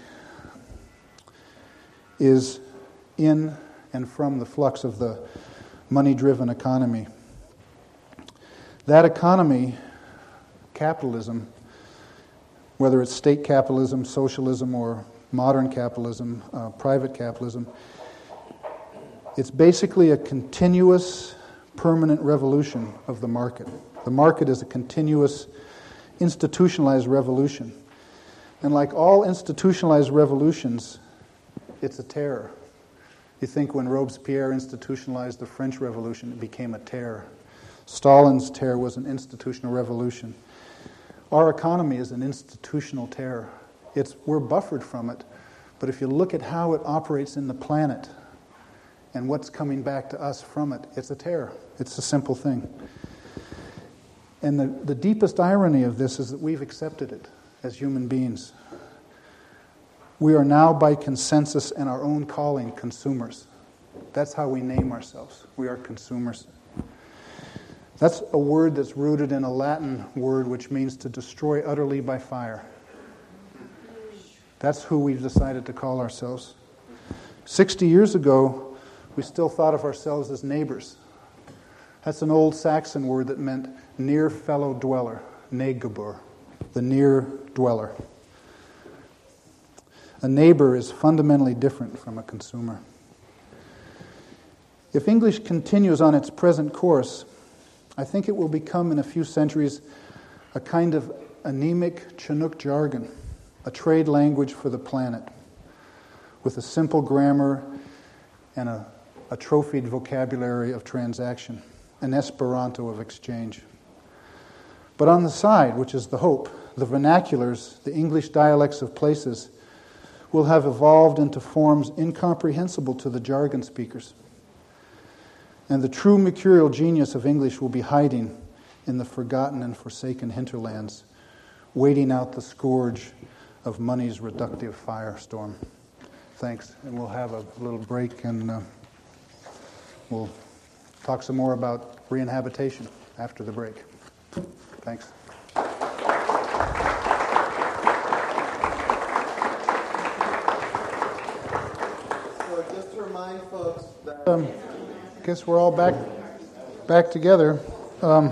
is in and from the flux of the money-driven economy. That economy, capitalism, whether it's state capitalism, socialism, or modern capitalism, uh, private capitalism, it's basically a continuous, permanent revolution of the market. The market is a continuous, institutionalized revolution. And like all institutionalized revolutions, it's a terror. You think when Robespierre institutionalized the French Revolution, it became a terror. Stalin's terror was an institutional revolution. Our economy is an institutional terror. It's, we're buffered from it, but if you look at how it operates in the planet and what's coming back to us from it, it's a terror. It's a simple thing. And the, the deepest irony of this is that we've accepted it as human beings. We are now, by consensus and our own calling, consumers. That's how we name ourselves. We are consumers. That's a word that's rooted in a Latin word which means to destroy utterly by fire. That's who we've decided to call ourselves. Sixty years ago, we still thought of ourselves as neighbors. That's an old Saxon word that meant near fellow dweller, negebur, the near dweller. A neighbor is fundamentally different from a consumer. If English continues on its present course, I think it will become in a few centuries a kind of anemic Chinook jargon, a trade language for the planet, with a simple grammar and a, a trophied vocabulary of transaction, an Esperanto of exchange. But on the side, which is the hope, the vernaculars, the English dialects of places, will have evolved into forms incomprehensible to the jargon speakers. And the true mercurial genius of English will be hiding in the forgotten and forsaken hinterlands, waiting out the scourge of money's reductive firestorm. Thanks, and we'll have a little break, and uh, we'll talk some more about re-inhabitation after the break. Thanks. Folks that um, I guess we're all back back together. Um,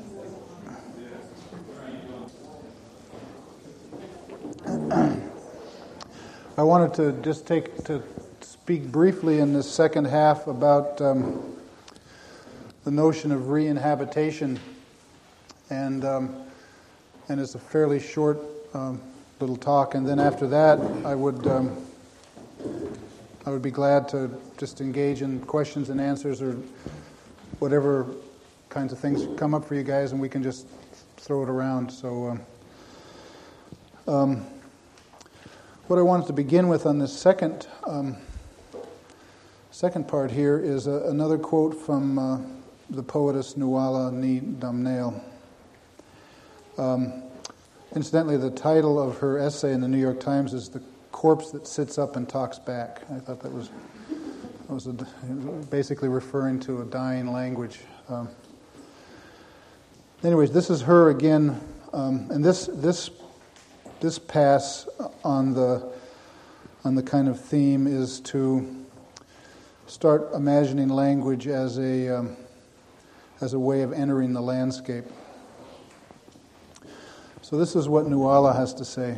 I wanted to just take to speak briefly in this second half about um, the notion of re-inhabitation, and um, and it's a fairly short um, little talk, and then after that I would. Um, I would be glad to just engage in questions and answers or whatever kinds of things come up for you guys, and we can just throw it around. So um, um, what I wanted to begin with on this second um, second part here is a, another quote from uh, the poetess Nuala Ni Damnail. Um, incidentally, the title of her essay in the New York Times is "The Corpse That Sits Up and Talks Back." I thought that was that was a, basically referring to a dying language. Um, anyways, this is her again, um, and this this this pass on the on the kind of theme is to start imagining language as a um, as a way of entering the landscape. So this is what Nuala has to say.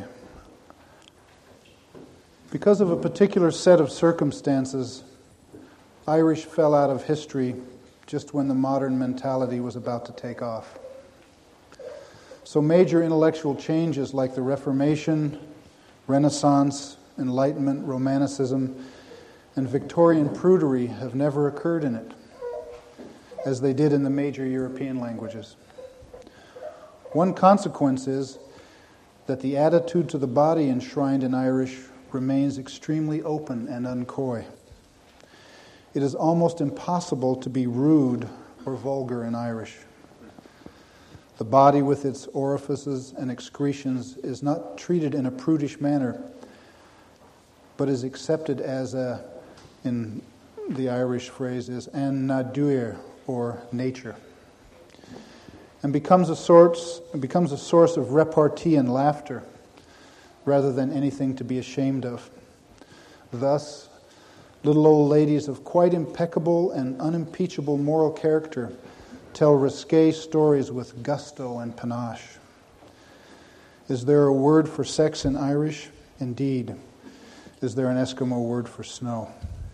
Because of a particular set of circumstances, Irish fell out of history just when the modern mentality was about to take off. So major intellectual changes like the Reformation, Renaissance, Enlightenment, Romanticism, and Victorian prudery have never occurred in it, as they did in the major European languages. One consequence is that the attitude to the body enshrined in Irish remains extremely open and uncoy. it is almost impossible to be rude or vulgar in Irish. The body with its orifices and excretions is not treated in a prudish manner, but is accepted as a, in the Irish phrase is an nadur, or nature, and becomes a source becomes a source of repartee and laughter, rather than anything to be ashamed of. Thus, little old ladies of quite impeccable and unimpeachable moral character tell risque stories with gusto and panache. Is there a word for sex in Irish? Indeed. Is there an Eskimo word for snow?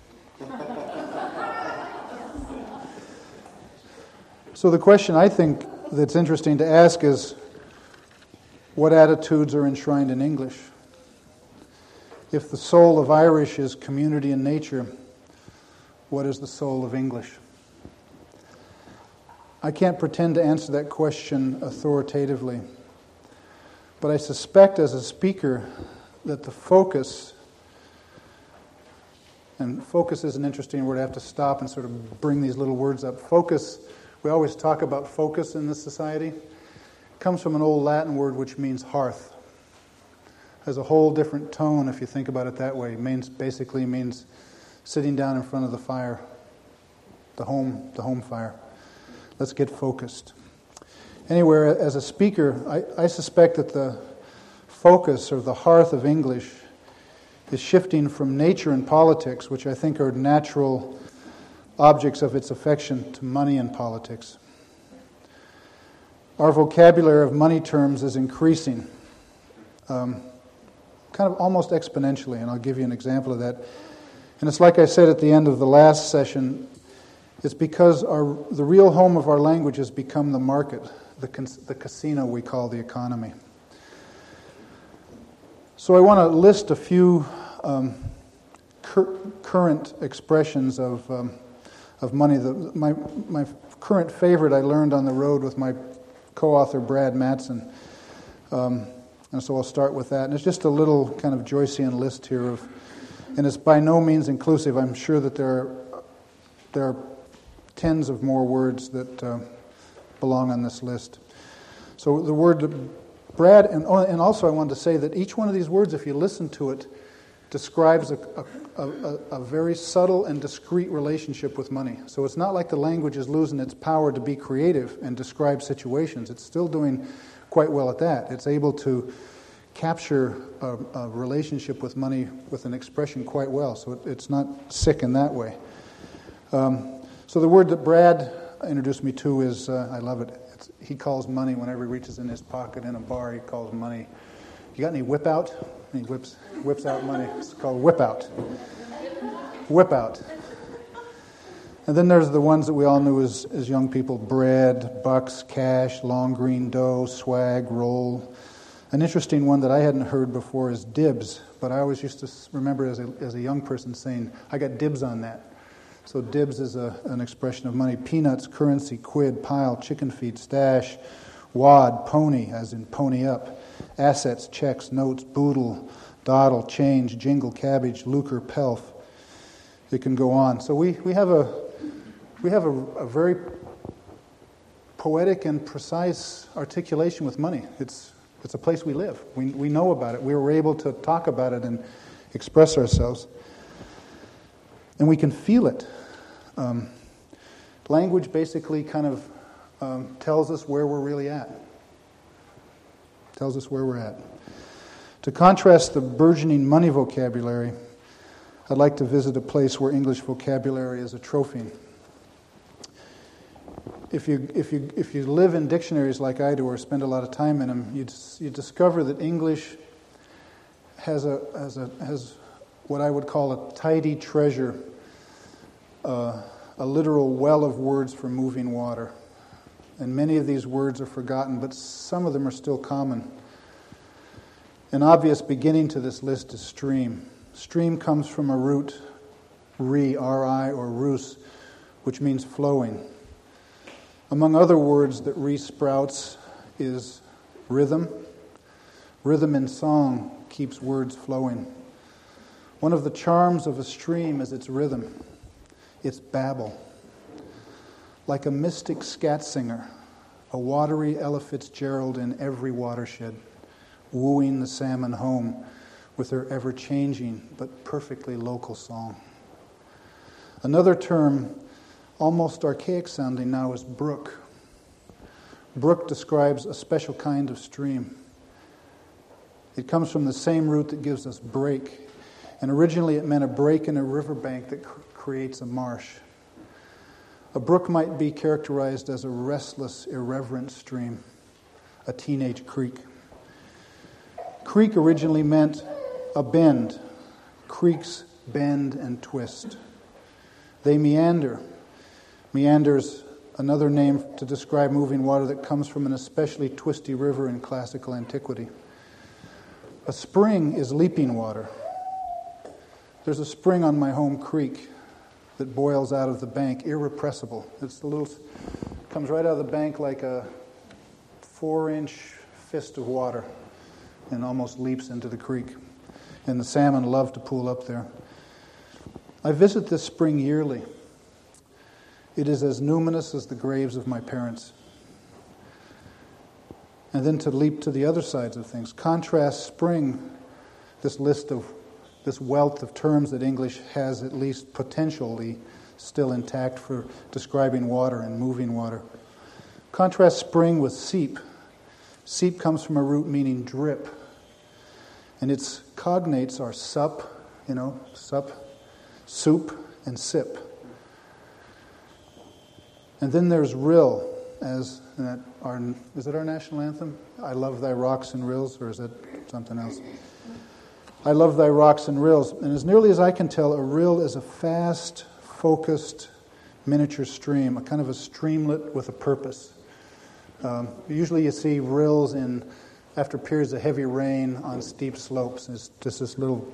So the question I think that's interesting to ask is, what attitudes are enshrined in English? If the soul of Irish is community and nature, what is the soul of English? I can't pretend to answer that question authoritatively, but I suspect as a speaker that the focus, and focus is an interesting word, I have to stop and sort of bring these little words up. Focus, we always talk about focus in this society. It comes from an old Latin word which means hearth. Has a whole different tone if you think about it that way. It means basically means sitting down in front of the fire, the home, the home fire. Let's get focused. Anyway, as a speaker, I, I suspect that the focus or the hearth of English is shifting from nature and politics, which I think are natural objects of its affection, to money and politics. Our vocabulary of money terms is increasing, um, kind of almost exponentially, and I'll give you an example of that. And it's like I said at the end of the last session, it's because our the real home of our language has become the market, the, the casino we call the economy. So I want to list a few um, cur- current expressions of um, of money. The, my my current favorite I learned on the road with my co-author Brad Mattson, um, and so I'll start with that. And it's just a little kind of Joycean list here of, and it's by no means inclusive. I'm sure that there are, there are tens of more words that uh, belong on this list. So the word Brad, and, and also I wanted to say that each one of these words, if you listen to it, describes a, a, a, a very subtle and discrete relationship with money. So it's not like the language is losing its power to be creative and describe situations. It's still doing quite well at that. It's able to capture a, a relationship with money with an expression quite well. So it, it's not sick in that way. Um, so the word that Brad introduced me to is, uh, I love it. It's, he calls money whenever he reaches in his pocket in a bar. He calls money. You got any whip out? And he whips whips out money. It's called whip out. Whip out. And then there's the ones that we all knew as, as young people: bread, bucks, cash, long green dough, swag, roll. An interesting one that I hadn't heard before is dibs, but I always used to remember as a, as a young person saying, I got dibs on that. So dibs is a, an expression of money. Peanuts, currency, quid, pile, chicken feed, stash, wad, pony, as in pony up. Assets, checks, notes, boodle, dawdle, change, jingle, cabbage, lucre, pelf. It can go on. So we, we have a we have a, a very poetic and precise articulation with money. It's it's a place we live. We we know about it. We were able to talk about it and express ourselves. And we can feel it. Um, language basically kind of um, tells us where we're really at. Tells us where we're at. To contrast the burgeoning money vocabulary, I'd like to visit a place where English vocabulary is atrophying. If you if you if you live in dictionaries like I do, or spend a lot of time in them, you you discover that English has a has a has what I would call a tidy treasure, uh, a literal well of words for moving water. And many of these words are forgotten, but some of them are still common. An obvious beginning to this list is stream. Stream comes from a root, ri, R-I, or rus, which means flowing. Among other words that re-sprouts is rhythm. Rhythm in song keeps words flowing. One of the charms of a stream is its rhythm. It's babble. Like a mystic scat singer, a watery Ella Fitzgerald in every watershed, wooing the salmon home with her ever-changing but perfectly local song. Another term, almost archaic sounding now, is brook. Brook describes a special kind of stream. It comes from the same root that gives us break, and originally it meant a break in a riverbank that cr- creates a marsh. A brook might be characterized as a restless, irreverent stream, a teenage creek. Creek originally meant a bend. Creeks bend and twist. They meander. Meander's another name to describe moving water that comes from an especially twisty river in classical antiquity. A spring is leaping water. There's a spring on my home creek that boils out of the bank, irrepressible. It's a little, comes right out of the bank like a four-inch fist of water and almost leaps into the creek. And the salmon love to pool up there. I visit this spring yearly. It is as numinous as the graves of my parents. And then to leap to the other sides of things. Contrast spring, this list of, this wealth of terms that English has at least potentially still intact for describing water and moving water. Contrast spring with seep. Seep comes from a root meaning drip. And its cognates are sup, you know, sup, soup, and sip. And then there's rill, as that our, is it our national anthem? I love thy rocks and rills, or is that something else? I love thy rocks and rills. And as nearly as I can tell, a rill is a fast, focused, miniature stream, a kind of a streamlet with a purpose. Um, usually you see rills in after periods of heavy rain on steep slopes. It's just this little...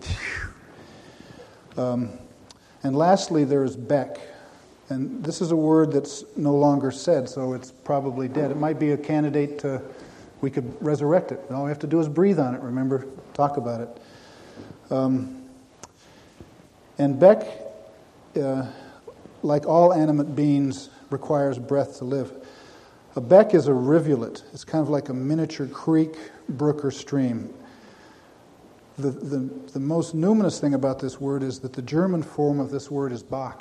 Um, and lastly, there's beck. And this is a word that's no longer said, so it's probably dead. It might be a candidate to, we could resurrect it. All we have to do is breathe on it, remember, talk about it. Um, and beck, uh, like all animate beings, requires breath to live. A beck is a rivulet. It's kind of like a miniature creek, brook, or stream. The, the, the most numinous thing about this word is that the German form of this word is Bach.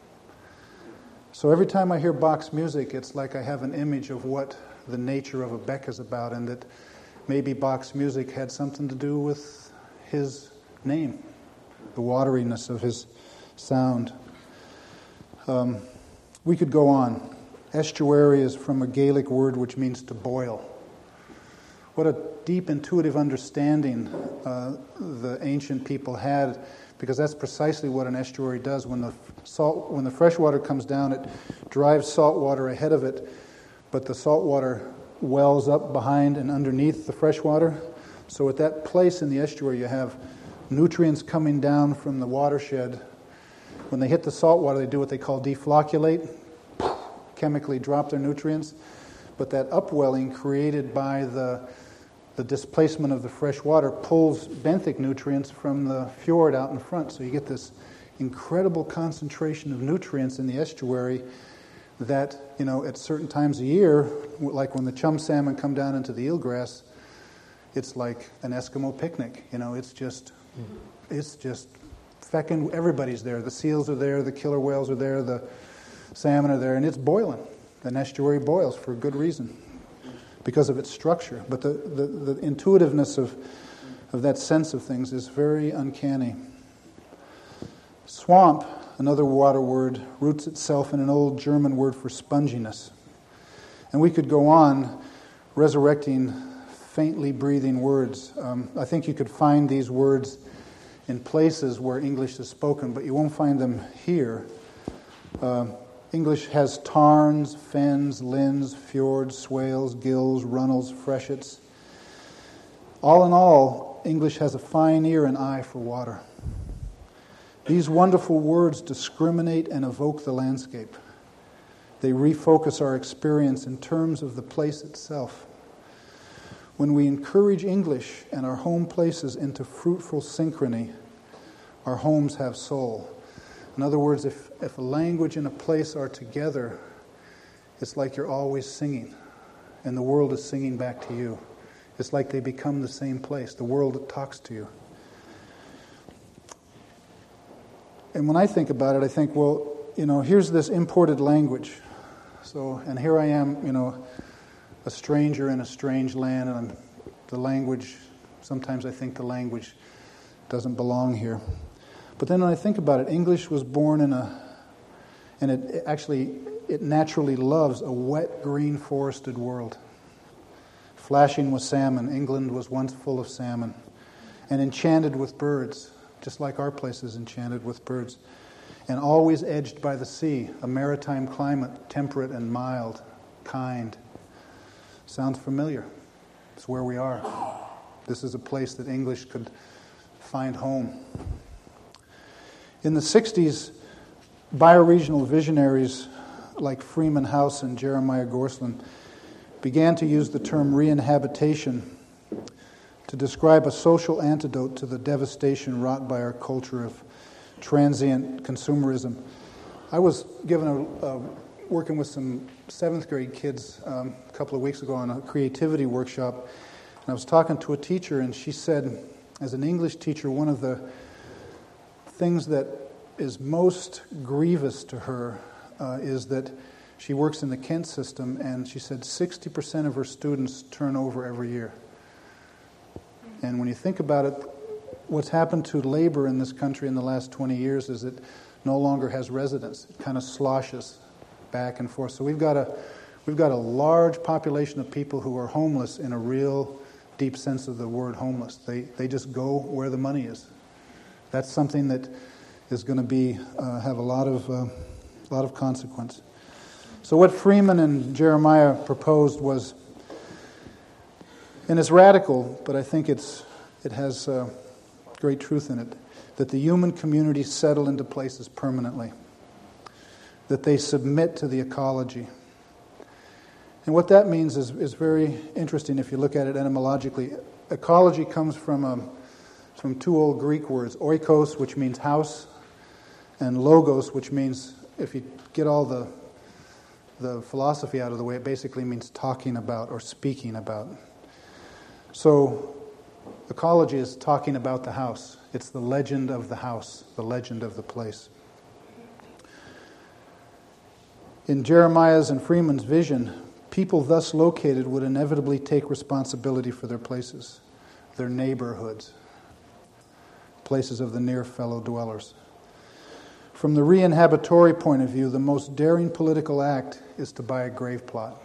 So every time I hear Bach's music, it's like I have an image of what the nature of a beck is about, and that maybe Bach's music had something to do with his name, the wateriness of his sound. Um, we could go on. Estuary is from a Gaelic word which means to boil. What a deep intuitive understanding uh, the ancient people had, because that's precisely what an estuary does. When the salt, when the fresh water comes down, it drives salt water ahead of it, but the salt water wells up behind and underneath the fresh water. So at that place in the estuary, you have nutrients coming down from the watershed. When they hit the salt water, they do what they call deflocculate, chemically drop their nutrients. But that upwelling created by the the displacement of the fresh water pulls benthic nutrients from the fjord out in front. So you get this incredible concentration of nutrients in the estuary that, you know, at certain times a year, like when the chum salmon come down into the eelgrass, it's like an Eskimo picnic. You know, it's just, it's just feckin', everybody's there. The seals are there, the killer whales are there, the salmon are there, and it's boiling. An estuary boils for a good reason, because of its structure. But the, the, the intuitiveness of, of that sense of things is very uncanny. Swamp, another water word, roots itself in an old German word for sponginess. And we could go on resurrecting faintly breathing words. Um, I think you could find these words in places where English is spoken, but you won't find them here. Uh, English has tarns, fens, lins, fjords, swales, gills, runnels, freshets. All in all, English has a fine ear and eye for water. These wonderful words discriminate and evoke the landscape. They refocus our experience in terms of the place itself. When we encourage English and our home places into fruitful synchrony, our homes have soul. In other words, if, if a language and a place are together, it's like you're always singing, and the world is singing back to you. It's like they become the same place. The world talks to you. And when I think about it, I think, well, you know, here's this imported language. So, and here I am, you know, a stranger in a strange land, and I'm, the language, sometimes I think the language doesn't belong here. But then when I think about it, English was born in a, and it, it actually, it naturally loves a wet, green, forested world. Flashing with salmon. England was once full of salmon. And enchanted with birds, just like our place is enchanted with birds. And always edged by the sea, a maritime climate, temperate and mild, kind. Sounds familiar. It's where we are. This is a place that English could find home. In the sixties, bioregional visionaries like Freeman House and Jeremiah Gorslin began to use the term reinhabitation to describe a social antidote to the devastation wrought by our culture of transient consumerism. I was given a, a working with some seventh grade kids um, a couple of weeks ago on a creativity workshop, and I was talking to a teacher, and she said, as an English teacher, one of the things that is most grievous to her uh, is that she works in the Kent system, and she said sixty percent of her students turn over every year. And when you think about it, what's happened to labor in this country in the last twenty years is it no longer has residence. It kind of sloshes back and forth. So we've got a we've got a large population of people who are homeless in a real deep sense of the word homeless. They they just go where the money is. That's something that is going to be uh, have a lot of uh, lot of consequence. So what Freeman and Jeremiah proposed was, and it's radical, but I think it's it has uh, great truth in it, that the human community settle into places permanently, that they submit to the ecology. And what that means is, is very interesting if you look at it etymologically. Ecology comes from a, from two old Greek words, oikos, which means house, and logos, which means, if you get all the the philosophy out of the way, it basically means talking about or speaking about. So ecology is talking about the house. It's the legend of the house, the legend of the place. In Jeremiah's and Freeman's vision, people thus located would inevitably take responsibility for their places, their neighborhoods, places of the near fellow dwellers. From the re-inhabitory point of view, the most daring political act is to buy a grave plot.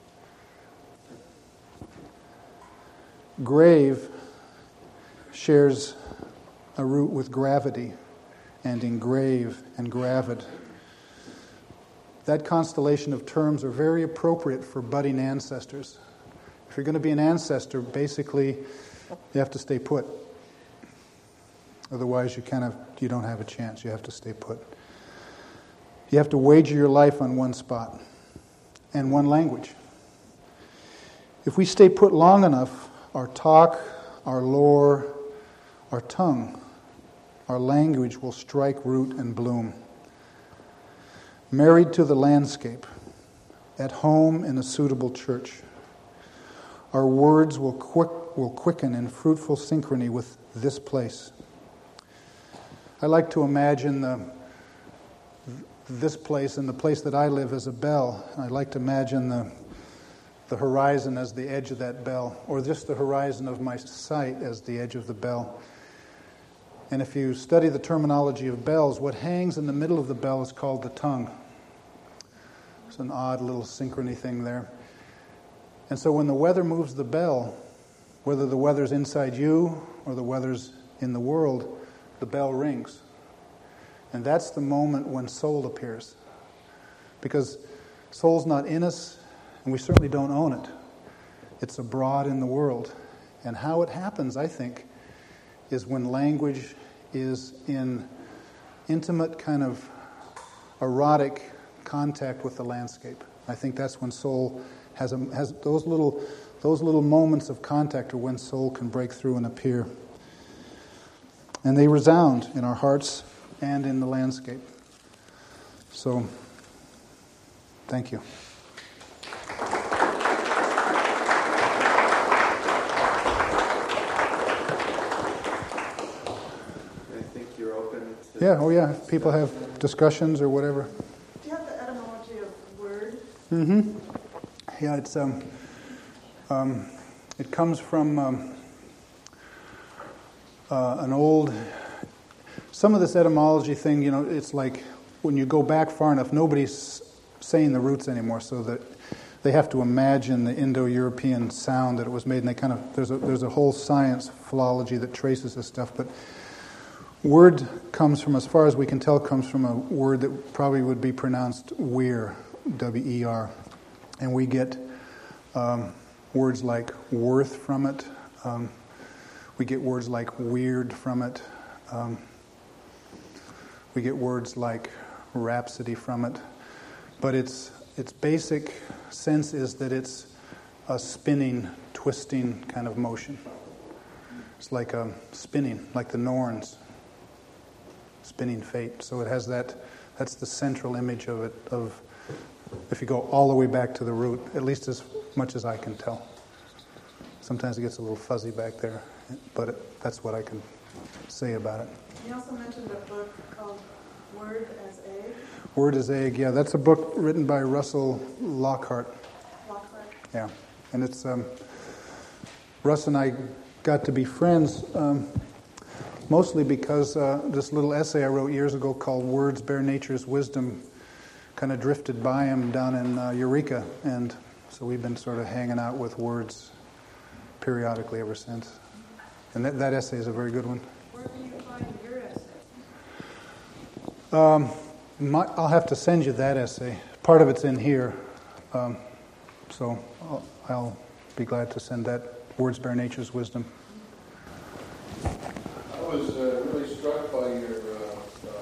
Grave shares a root with gravity, and engrave and gravid. That constellation of terms are very appropriate for budding ancestors. If you're going to be an ancestor, basically, you have to stay put. Otherwise, you kind of you don't have a chance. You have to stay put. You have to wager your life on one spot and one language. If we stay put long enough, our talk, our lore, our tongue, our language will strike root and bloom. Married to the landscape, at home in a suitable church, our words will quick, will quicken in fruitful synchrony with this place. I like to imagine the, this place and the place that I live as a bell. I like to imagine the, the horizon as the edge of that bell, or just the horizon of my sight as the edge of the bell. And if you study the terminology of bells, what hangs in the middle of the bell is called the tongue. It's an odd little synchrony thing there. And so when the weather moves the bell, whether the weather's inside you or the weather's in the world, the bell rings. And that's the moment when soul appears. Because soul's not in us, and we certainly don't own it. It's abroad in the world. And how it happens, I think, is when language is in intimate, kind of erotic contact with the landscape. I think that's when soul has a, has those little those little moments of contact are when soul can break through and appear. And they resound in our hearts and in the landscape. So, thank you. Yeah, oh yeah, if people have discussions or whatever. Do you have the etymology of word? Mm-hmm. Yeah, it's um, um, it comes from um, uh, an old. Some of this etymology thing, you know, it's like when you go back far enough, nobody's saying the roots anymore, so that they have to imagine the Indo-European sound that it was made, and they kind of there's a there's a whole science philology that traces this stuff, but. Word comes from, as far as we can tell, comes from a word that probably would be pronounced weir, W E R. And we get um, words like worth from it. Um, we get words like weird from it. Um, we get words like rhapsody from it. But its its basic sense is that it's a spinning, twisting kind of motion. It's like a spinning, like the Norns. Spinning fate. So it has that, that's the central image of it, of if you go all the way back to the root, at least as much as I can tell. Sometimes it gets a little fuzzy back there, but it, that's what I can say about it. You also mentioned a book called Word as Egg. Word as Egg, yeah, that's a book written by Russell Lockhart. Lockhart. Yeah, and it's, um, Russ and I got to be friends um, mostly because uh, this little essay I wrote years ago called Words Bear Nature's Wisdom kind of drifted by him down in uh, Eureka, and so we've been sort of hanging out with words periodically ever since. And that, that essay is a very good one. Where do you find your essay? Um, my, I'll have to send you that essay. Part of it's in here, um, so I'll, I'll be glad to send that. Words Bear Nature's Wisdom. I was uh, really struck by your uh,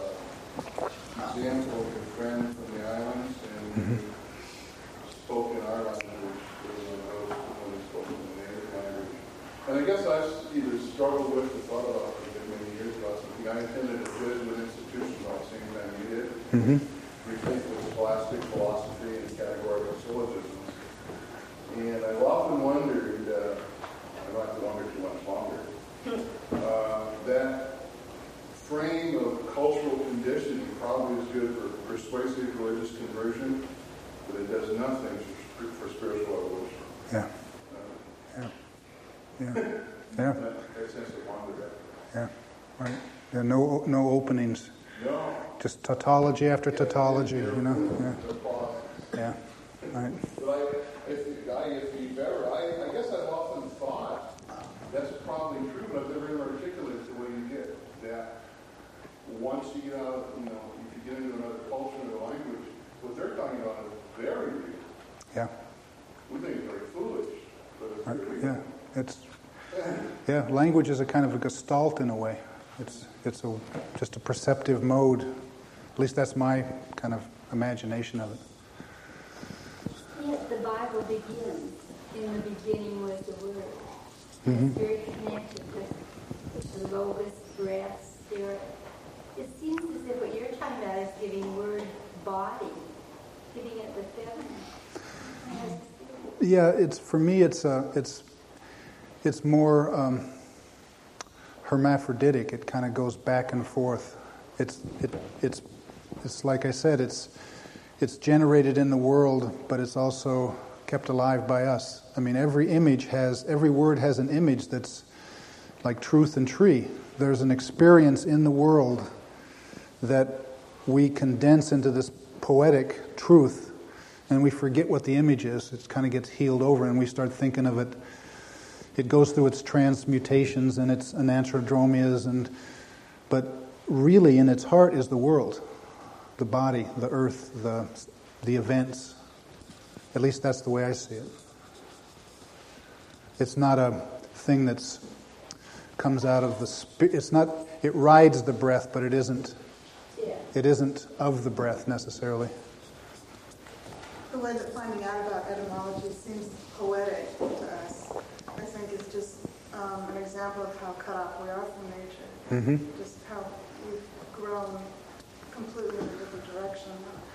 uh, example of your friend from the islands, and mm-hmm. you spoke in our language, everyone knows when he spoke in the native language. And I guess I've either struggled with or thought about for many years about something. I attended a Jesuit institution about the same time you did. Mm-hmm. Briefly with scholastic philosophy and categorical syllogisms. And I've often wondered, uh, I don't have to wonder too much longer, Uh, that frame of cultural conditioning probably is good for persuasive religious conversion, but it does nothing for, for spiritual evolution. Yeah. Uh, yeah. Yeah. Yeah. That, that sense of wonder. Yeah. Right. There are no no openings. No. Just tautology after yeah, tautology, you know. Yeah. Yeah. Right. But I, if I if you better, I, I guess I've often thought that's probably true, but I've never articulated the way you did. That once you get out, you know, if you get into another culture, another language, what they're talking about is very real. Yeah. We think it's very foolish, but it's Right. very real. Yeah. It's yeah. Language is a kind of a gestalt in a way. It's it's a just a perceptive mode. At least that's my kind of imagination of it. Yes, the Bible begins. In the beginning was the Word. Mm-hmm. It's very connected with the logos, breath, spirit. It seems as if what you're talking about is giving word body, giving it the feminine. Yeah, it's for me. It's uh, it's it's more um, hermaphroditic. It kind of goes back and forth. It's it it's it's like I said. It's it's generated in the world, but it's also kept alive by us. I mean, every image has, every word has an image that's like truth and tree. There's an experience in the world that we condense into this poetic truth, and we forget what the image is. It kind of gets healed over, and we start thinking of it. It goes through its transmutations and its anantrodromias, and but really in its heart is the world, the body, the earth, the the events. At least that's the way I see it. It's not a thing that's comes out of the spirit. It's not. It rides the breath, but it isn't. Yeah. It isn't of the breath necessarily. The way that finding out about etymology seems poetic to us, I think, is just um, an example of how cut off we are from nature. Mm-hmm. Just how we've grown completely in a different direction.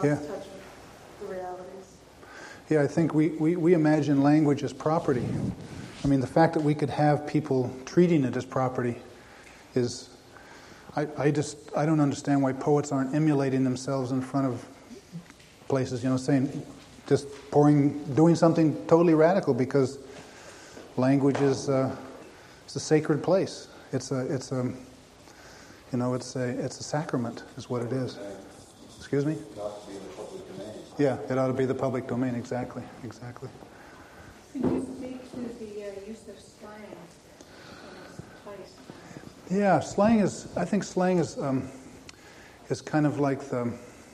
lost Yeah. touch with the realities. Yeah, I think we, we, we imagine language as property. I mean, the fact that we could have people treating it as property is... I, I just, I don't understand why poets aren't emulating themselves in front of places, you know, saying, just pouring, doing something totally radical, because language is uh, it's a sacred place. It's a, it's a, you know, it's a, it's a sacrament, is what it is. Excuse me? It ought to be the public domain. Yeah, it ought to be the public domain. Exactly, exactly. Could you speak to the uh, use of slang in its place? Yeah, slang is. I think slang is um, is kind of like the,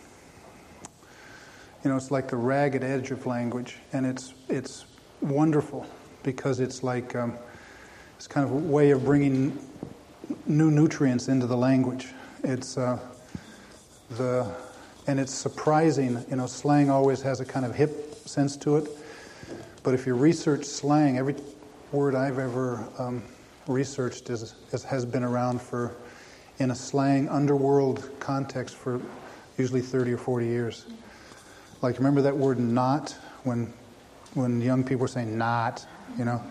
you know, it's like the ragged edge of language, and it's it's wonderful because it's like um, it's kind of a way of bringing new nutrients into the language. It's uh, the and it's surprising. You know, slang always has a kind of hip sense to it, but if you research slang, every word I've ever um, researched is, is has been around for, in a slang underworld context, for usually thirty or forty years. Like, remember that word "not" when when young people were saying "not," you know?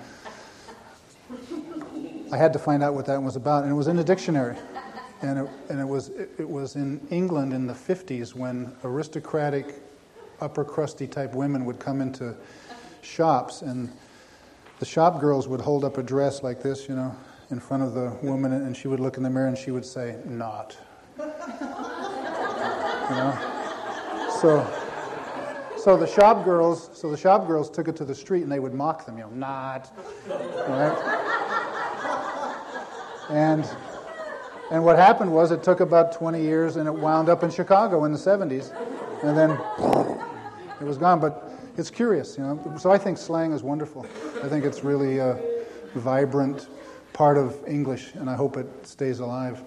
I had to find out what that was about, and it was in the dictionary. And it, and it was it, it was in England in the fifties, when aristocratic, upper crusty type women would come into shops, and the shop girls would hold up a dress like this, you know, in front of the woman, and she would look in the mirror and she would say, "Not." You know? So so the shop girls so the shop girls took it to the street, and they would mock them, you know, "Not." Right? And and what happened was, it took about twenty years, and it wound up in Chicago in the seventies, and then it was gone. But it's curious, you know. So I think slang is wonderful. I think it's really a vibrant part of English, and I hope it stays alive.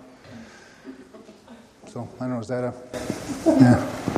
So, I don't know, is that a... Yeah.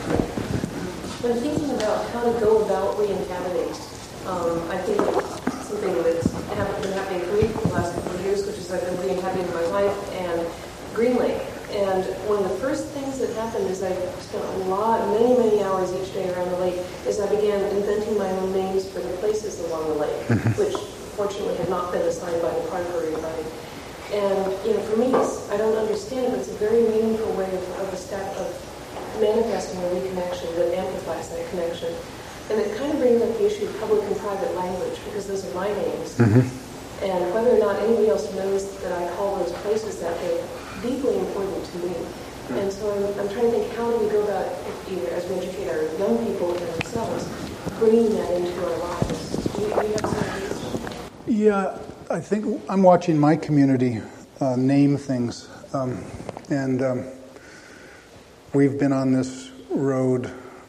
When thinking about how to go about re-inhabiting, um, I think something that's happened, been happening for me for the last couple of years, which is I've been re-inhabiting my life and Green Lake. And one of the first things that happened is I spent a lot, many, many hours each day around the lake, is I began inventing my own names for the places along the lake, mm-hmm. which fortunately had not been assigned by the park or anybody. And, you know, for me, it's, I don't understand, but it's a very meaningful way of, of a step of manifesting a reconnection that amplifies that connection. And it kind of brings up the issue of public and private language, because those are my names. Mm-hmm. And whether or not anybody else knows that I call those places that, they're deeply important to me. Mm-hmm. And so I'm, I'm trying to think, how do we go about, either as we educate our young people and ourselves, bringing that into our lives? Do you, do you have some ideas? Yeah, I think I'm watching my community uh, name things. Um, and um, we've been on this road.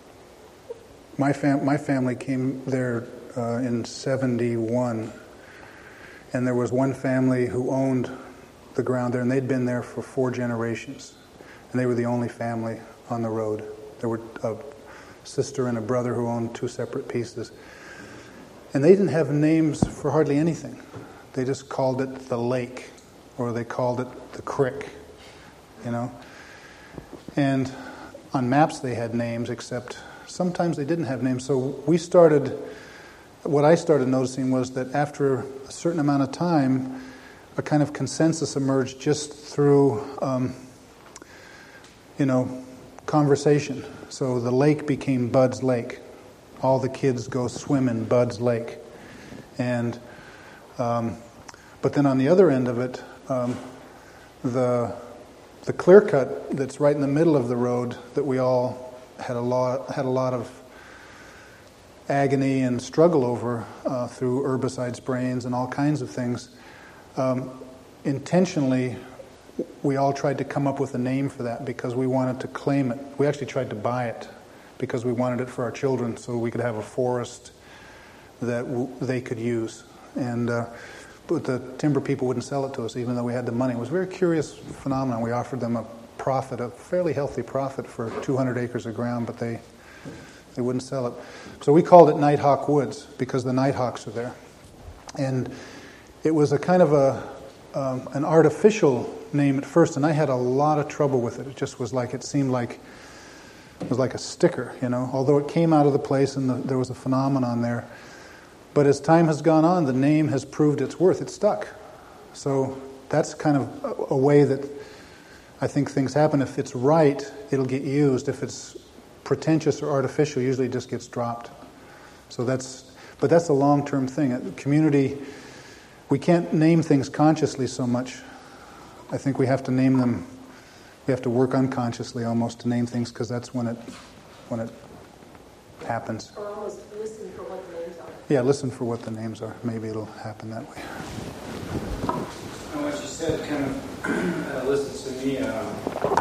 My, fam- my family came there uh, in seventy-one. And there was one family who owned the ground there, and they'd been there for four generations. And they were the only family on the road. There were a sister and a brother who owned two separate pieces. And they didn't have names for hardly anything. They just called it the lake, or they called it the creek, you know. And on maps they had names, except sometimes they didn't have names. So we started, what I started noticing was that after a certain amount of time, a kind of consensus emerged just through, um, you know, conversation. So the lake became Bud's Lake. All the kids go swim in Bud's Lake. And, um, but then on the other end of it, um, the the clear cut that's right in the middle of the road that we all had a lot had a lot of agony and struggle over uh, through herbicide sprayings and all kinds of things. Um, intentionally, we all tried to come up with a name for that because we wanted to claim it. We actually tried to buy it because we wanted it for our children, so we could have a forest that w- they could use. And uh, but the timber people wouldn't sell it to us, even though we had the money. It was a very curious phenomenon. We offered them a profit, a fairly healthy profit for two hundred acres of ground, but they they wouldn't sell it. So we called it Nighthawk Woods because the nighthawks are there. And it was a kind of a um, an artificial name at first, and I had a lot of trouble with it. It just was like, it seemed like It was like a sticker, you know, although it came out of the place and the, there was a phenomenon there. But as time has gone on, the name has proved its worth. It stuck. So that's kind of a, a way that I think things happen. If it's right, it'll get used. If it's pretentious or artificial, usually it just gets dropped. So that's, but that's a long-term thing. A community, we can't name things consciously so much. I think we have to name them, we have to work unconsciously almost to name things, because that's when it, when it happens. Or almost listen for what the names are. Yeah, listen for what the names are. Maybe it'll happen that way. And what you said kind of uh, elicits in me a uh,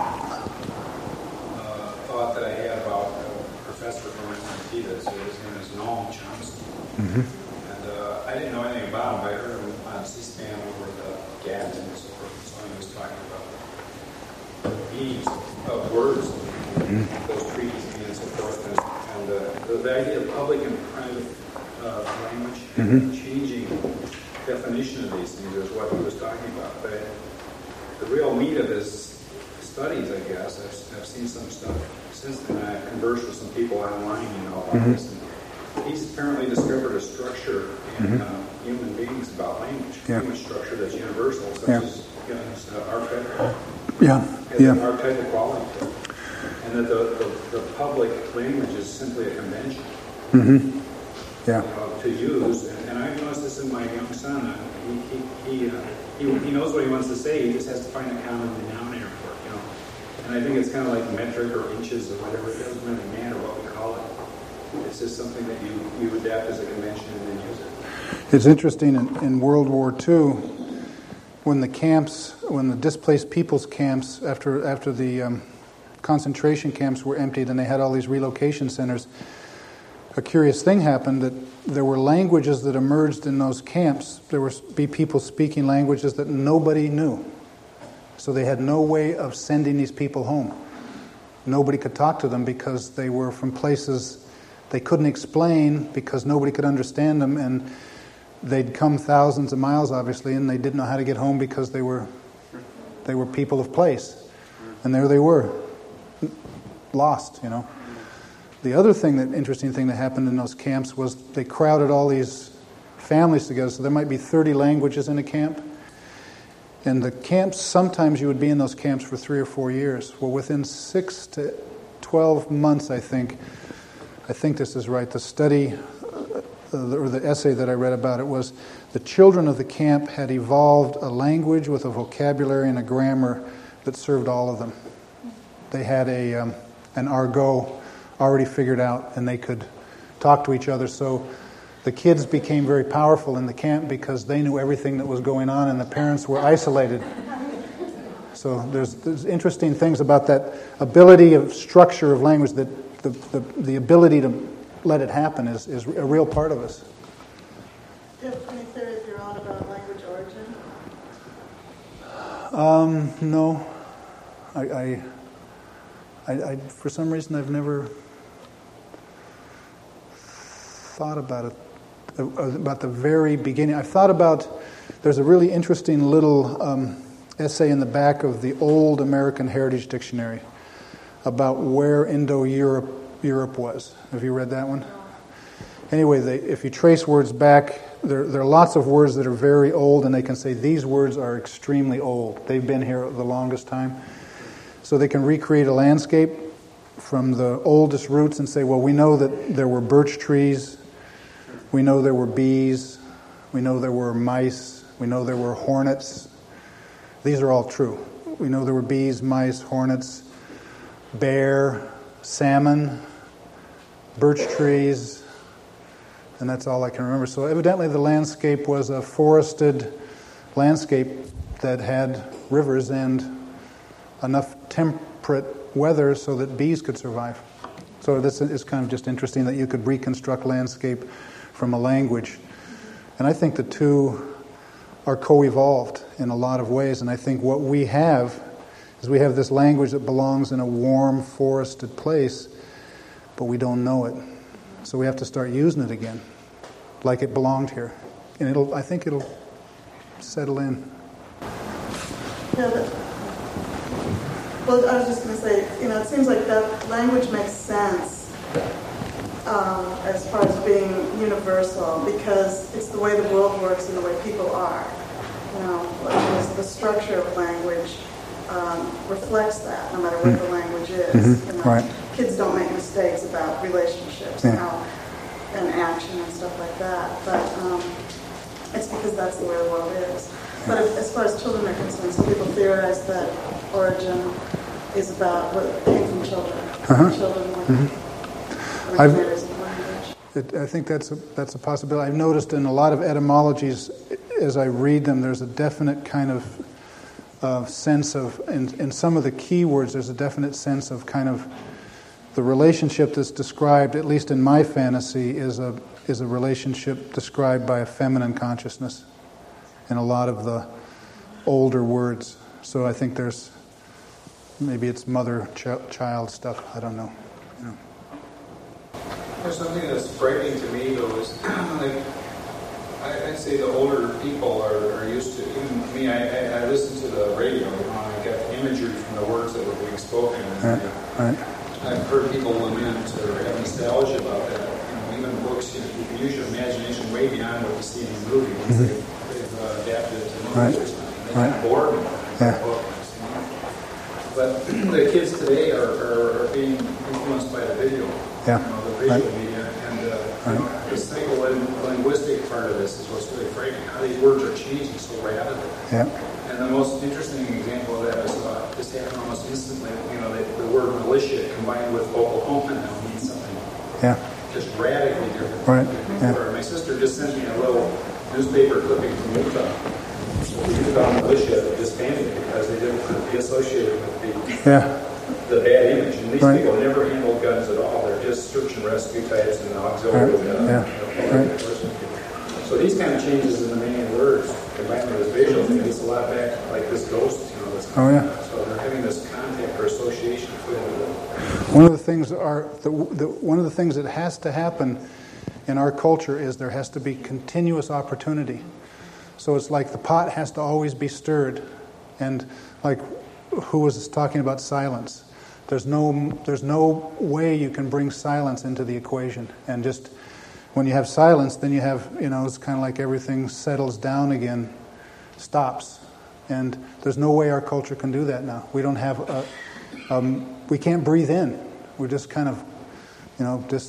uh, thought that I had about a professor from M I T that said his name is Noam Chomsky. Mm-hmm. And uh, I didn't know anything about him, but I heard him on C-SPAN over the Gavin and so forth. So he was talking about the meanings of words, mm-hmm. those treaties and so forth. And, and uh, the, the idea of public and private uh, language and mm-hmm. changing definition of these things is what he was talking about. But the real meat of his studies, I guess, I've, I've seen some stuff since then. I've conversed with some people online, you know, about mm-hmm. this. And he's apparently discovered a structure in mm-hmm. uh, human beings about language, yeah. language structure that's universal, such yeah. as, you know, it's, uh, archetypal. Yeah, has yeah. an archetypal quality to it. And that the, the, the public language is simply a convention. Mm-hmm. Yeah. You know, to use, and, and I've noticed this in my young son. Uh, he he he, uh, he he knows what he wants to say. He just has to find a common denominator for it, you know. And I think it's kind of like metric or inches or whatever. It doesn't really matter what we call it. It's just something that you, you adapt as a convention and then use it. It's interesting in, in World War Two, when the camps, when the displaced peoples camps, after after the um, concentration camps were emptied and they had all these relocation centers. A curious thing happened, that there were languages that emerged in those camps. There were be people speaking languages that nobody knew. So they had no way of sending these people home. Nobody could talk to them because they were from places they couldn't explain because nobody could understand them, and they'd come thousands of miles, obviously, and they didn't know how to get home because they were they were people of place. And there they were, lost, you know. The other thing, that interesting thing that happened in those camps was they crowded all these families together. So there might be thirty languages in a camp. And the camps, sometimes you would be in those camps for three or four years. Well, within six to twelve months, I think, I think this is right, the study, uh, or the essay that I read about it was the children of the camp had evolved a language with a vocabulary and a grammar that served all of them. They had a um, an argot already figured out, and they could talk to each other. So the kids became very powerful in the camp because they knew everything that was going on, and the parents were isolated. So there's, there's interesting things about that ability of structure of language, that the, the, the ability to let it happen is, is a real part of us. Do you have any theories of your own about language origin? Um, no. I, I, I, I, for some reason, I've never thought about it, about the very beginning. I've thought about, there's a really interesting little um, essay in the back of the old American Heritage Dictionary about where Indo-Europe Europe was. Have you read that one? Anyway, they, if you trace words back, there, there are lots of words that are very old, and they can say these words are extremely old. They've been here the longest time. So they can recreate a landscape from the oldest roots and say, well, we know that there were birch trees, we know there were bees, we know there were mice, we know there were hornets. These are all true. We know there were bees, mice, hornets, bear, salmon, birch trees, and that's all I can remember. So evidently the landscape was a forested landscape that had rivers and enough temperate weather so that bees could survive. So this is kind of just interesting that you could reconstruct landscape from a language. And I think the two are co-evolved in a lot of ways. And I think what we have is we have this language that belongs in a warm, forested place, but we don't know it. So we have to start using it again, like it belonged here. And it'll, I think it'll settle in. Yeah, but Well, I was just going to say, you know, it seems like that language makes sense um, as far as being universal because it's the way the world works and the way people are. You know, like the structure of language um, reflects that, no matter what the language is. Mm-hmm. You know, right. Kids don't make mistakes about relationships yeah. and, how, and action and stuff like that, but um, it's because that's the way the world is. But if, as far as children are concerned, some people theorize that origin is about what came from children. Uh-huh. Children were mm-hmm. originators of language. It, I think that's a, that's a possibility. I've noticed in a lot of etymologies, as I read them, there's a definite kind of uh, sense of, in, in some of the key words, there's a definite sense of kind of the relationship that's described, at least in my fantasy, is a is a relationship described by a feminine consciousness in a lot of the older words. So I think there's, maybe it's mother-child stuff, I don't know. You know. There's something that's frightening to me, though, is like, I, I'd say the older people are, are used to, even me, I, I, I listen to the radio, you know, and I get the imagery from the words that were being spoken. And, right, right. I've heard people lament or have nostalgia about that. You know, even books, you know, you can use your imagination way beyond what you see in the movie once mm-hmm. they've, they've uh, adapted it to movies right. or something. They right. kind of bore me. Yeah. Book, but the kids today are, are, are being influenced by the video, yeah. you know, the visual right. media, and uh, right. you know, the psycholinguistic part of this is what's really frightening. How these words are changing so rapidly. Yeah. And the most interesting example of that is uh, this happened almost instantly. You know, they, the word militia combined with Oklahoma now means something yeah. just radically different. Right. Yeah. My sister just sent me a little newspaper clipping from Utah. So the Utah militia disbanded because they didn't want to be associated with the yeah. the bad image. And these right. people never handled guns at all. They're just search and rescue types and auxiliary. Right. Uh, yeah. right. So these kind of changes in the meaning of words combined with this visual thing, it's a lot back like this ghost, you know. That's oh yeah. So they're having this contact or association with it. One of the things are the, the one of the things that has to happen in our culture is there has to be continuous opportunity. So it's like the pot has to always be stirred, and like who was talking about silence. There's no there's no way you can bring silence into the equation, and just when you have silence, then you have, you know, it's kind of like everything settles down again, stops, and there's no way our culture can do that now. We don't have a, um, we can't breathe in. We're just kind of, you know, just.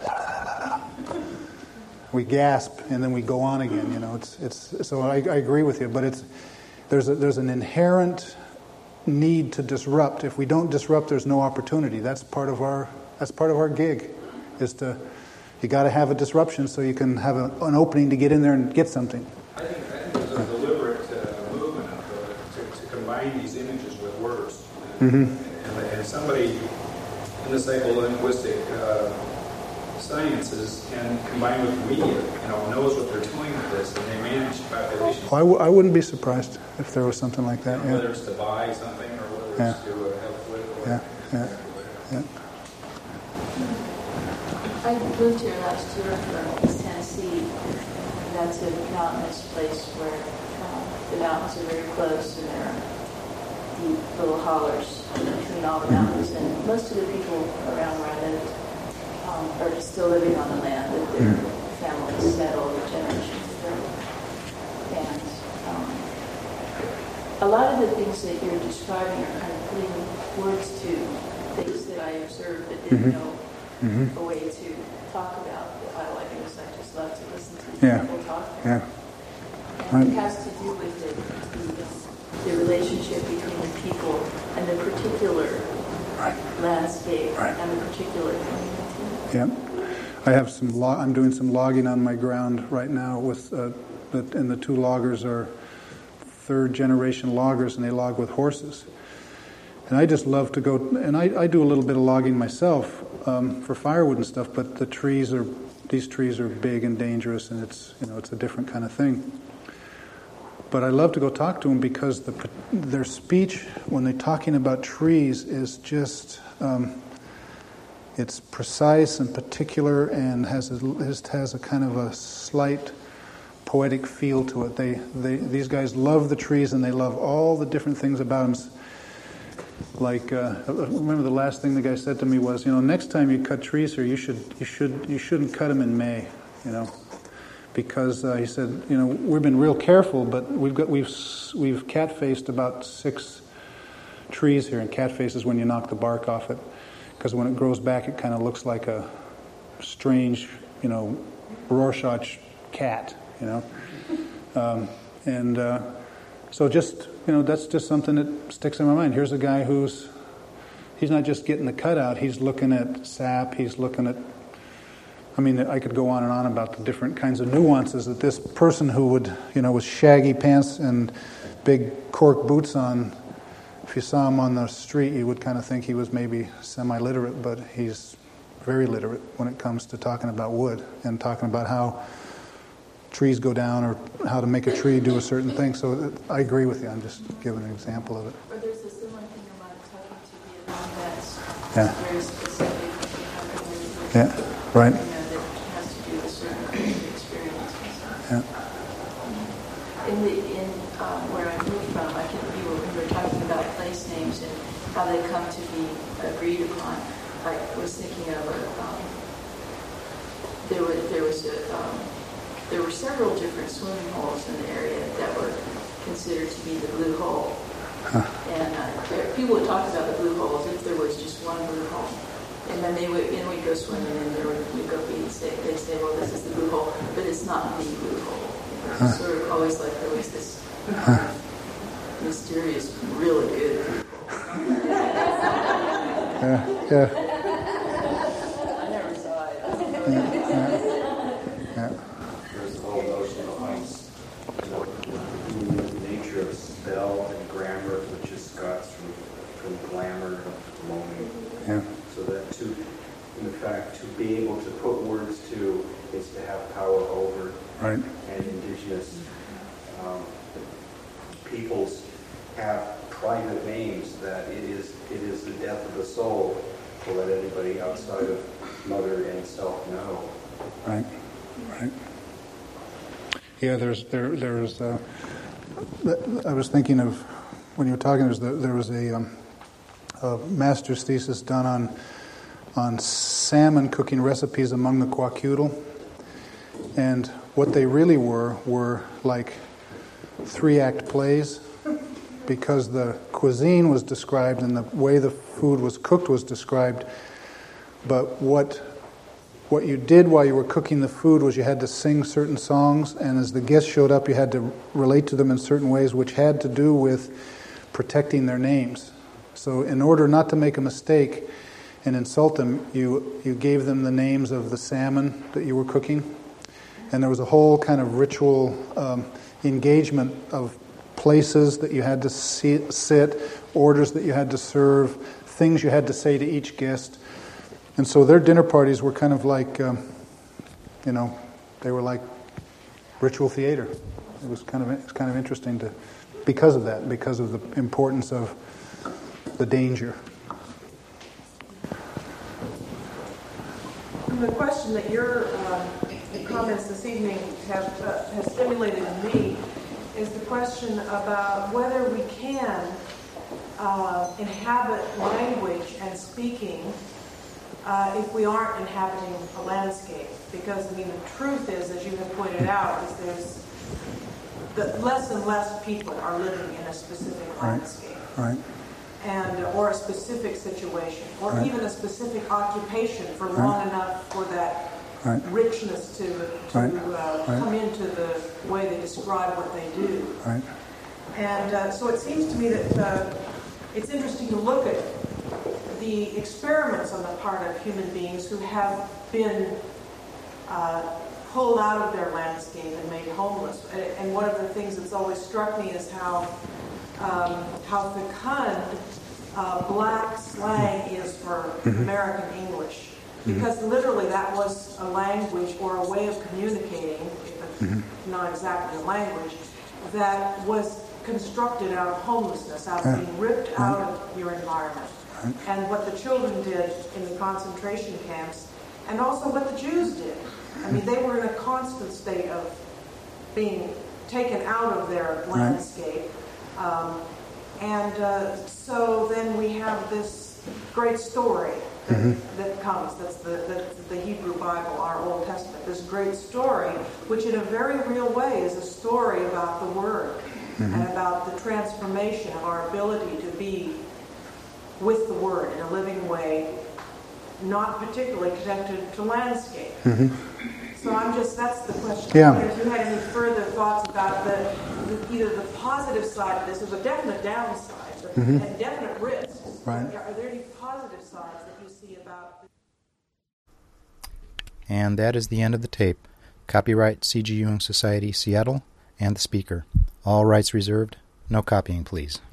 We gasp and then we go on again. You know, it's it's. So I, I agree with you, but it's there's a, there's an inherent need to disrupt. If we don't disrupt, there's no opportunity. That's part of our that's part of our gig, is to you got to have a disruption so you can have a, an opening to get in there and get something. I think I think there's a deliberate uh, movement of, uh, to, to combine these images with words, and, Mm-hmm. and, and somebody in the psycholinguistic Uh, sciences and combined with media, you know, knows what they're doing with this, and they manage populations. Well, I, w- I wouldn't be surprised if there was something like that. You know, Yeah. whether it's to buy something or whether Yeah. it's to uh, have political. Yeah. Yeah. Yeah. I moved here last year from East Tennessee. That's a mountainous place where um, the mountains are very close, and there are deep little hollers between all the mountains. And most of the people around where I lived Um, are still living on the land that their families settled generations ago. And um, a lot of the things that you're describing are kind of putting words to things that I observed but didn't Mm-hmm. know Mm-hmm. a way to talk about. I like it, I just love to listen to Yeah. people talk. Yeah. And it has to do with the, the, the relationship between the people and the particular Right. landscape Right. and the particular community. Yeah, I have some. Lo- I'm doing some logging on my ground right now. With uh, the, and the two loggers are third generation loggers, and they log with horses. And I just love to go. And I, I do a little bit of logging myself um, for firewood and stuff. But the trees are these trees are big and dangerous, and it's you know it's a different kind of thing. But I love to go talk to them because the, their speech when they're talking about trees is just. Um, It's precise and particular and has a, has a kind of a slight poetic feel to it. They, they, these guys love the trees and they love all the different things about them. like uh, I remember the last thing the guy said to me was, you know, next time you cut trees here, you should you should you shouldn't cut them in May, you know, because uh, he said, you know, we've been real careful, but we've got we've we've cat-faced about six trees here, and cat-face is when you knock the bark off it, because when it grows back, it kind of looks like a strange, you know, Rorschach cat, you know, um, and uh, so just. You know, that's just something that sticks in my mind. Here's a guy who's, he's not just getting the cutout, he's looking at sap, he's looking at, I mean, I could go on and on about the different kinds of nuances that this person who would, you know, with shaggy pants and big cork boots on, if you saw him on the street, you would kind of think he was maybe semi-literate, but he's very literate when it comes to talking about wood and talking about how trees go down or how to make a tree do a certain thing. So I agree with you. I'm just giving an example of it. Or there's a similar thing about talking to Vietnam that's Yeah. very specific. Yeah, right. You know, that has to do with certain kinds of experiences. Yeah. In the in um, where I moved from, I can we were we were talking about place names and how they come to be agreed upon. I was thinking of a um, there was there was a um, there were several different swimming holes in the area that were considered to be the blue hole. Huh. And uh, there, people would talk about the blue hole as if there was just one blue hole. And then they would, and we'd go swimming, and there would, we'd go be, say, they'd say, well, this is the blue hole, but it's not the blue hole. You know, huh. Sort of always like there was this huh. mysterious, really good blue hole. Yeah, yeah. I never saw it. Yeah, yeah. Yeah. There's the whole notion behind, you know, the nature of spell and grammar, which is Scots from, from glamour to gloaming. Yeah. So that to, in fact, to be able to put words to is to have power over. Right. And indigenous um, peoples have private names that it is it is the death of the soul to let anybody outside of mother and self know. Right. Right. Yeah, there's there there's. Uh, I was thinking of when you were talking. There was, the, there was a, um, a master's thesis done on on salmon cooking recipes among the Kwakiutl, and what they really were were like three-act plays, because the cuisine was described and the way the food was cooked was described, but what. What you did while you were cooking the food was you had to sing certain songs, and as the guests showed up, you had to relate to them in certain ways, which had to do with protecting their names. So in order not to make a mistake and insult them, you, you gave them the names of the salmon that you were cooking. And there was a whole kind of ritual um, engagement of places that you had to sit, sit, orders that you had to serve, things you had to say to each guest. And so their dinner parties were kind of like, um, you know, they were like ritual theater. It was kind of it was kind of interesting to, because of that, because of the importance of the danger. And the question that your uh, comments this evening have uh, has stimulated in me is the question about whether we can uh, inhabit language and speaking. Uh, if we aren't inhabiting a landscape. Because, I mean, the truth is, as you have pointed out, is there's that less and less people are living in a specific landscape. Right. Right. And, or a specific situation, or right. even a specific occupation for long right. enough for that right. richness to, to right. uh, right. come into the way they describe what they do. Right. And uh, so it seems to me that uh, it's interesting to look at the experiments on the part of human beings who have been uh, pulled out of their landscape and made homeless. And, and one of the things that's always struck me is how um, how fecund uh, black slang is for mm-hmm. American English. Because mm-hmm. literally that was a language or a way of communicating, mm-hmm. not exactly a language, that was constructed out of homelessness, out of being ripped mm-hmm. out of your environment. And what the children did in the concentration camps, and also what the Jews did. I mean, they were in a constant state of being taken out of their landscape um, And uh, so then we have this great story that, mm-hmm. that comes. That's the, that's the Hebrew Bible, our Old Testament. This great story, which in a very real way is a story about the Word mm-hmm. and about the transformation of our ability to be with the Word in a living way, not particularly connected to landscape. Mm-hmm. So I'm just, that's the question. Yeah. If you had any further thoughts about the, the either the positive side of this, there's a definite downside mm-hmm. and definite risks. Right. Are there any positive sides that you see about this? And that is the end of the tape. Copyright C G Ewing Society, Seattle, and the speaker. All rights reserved. No copying, please.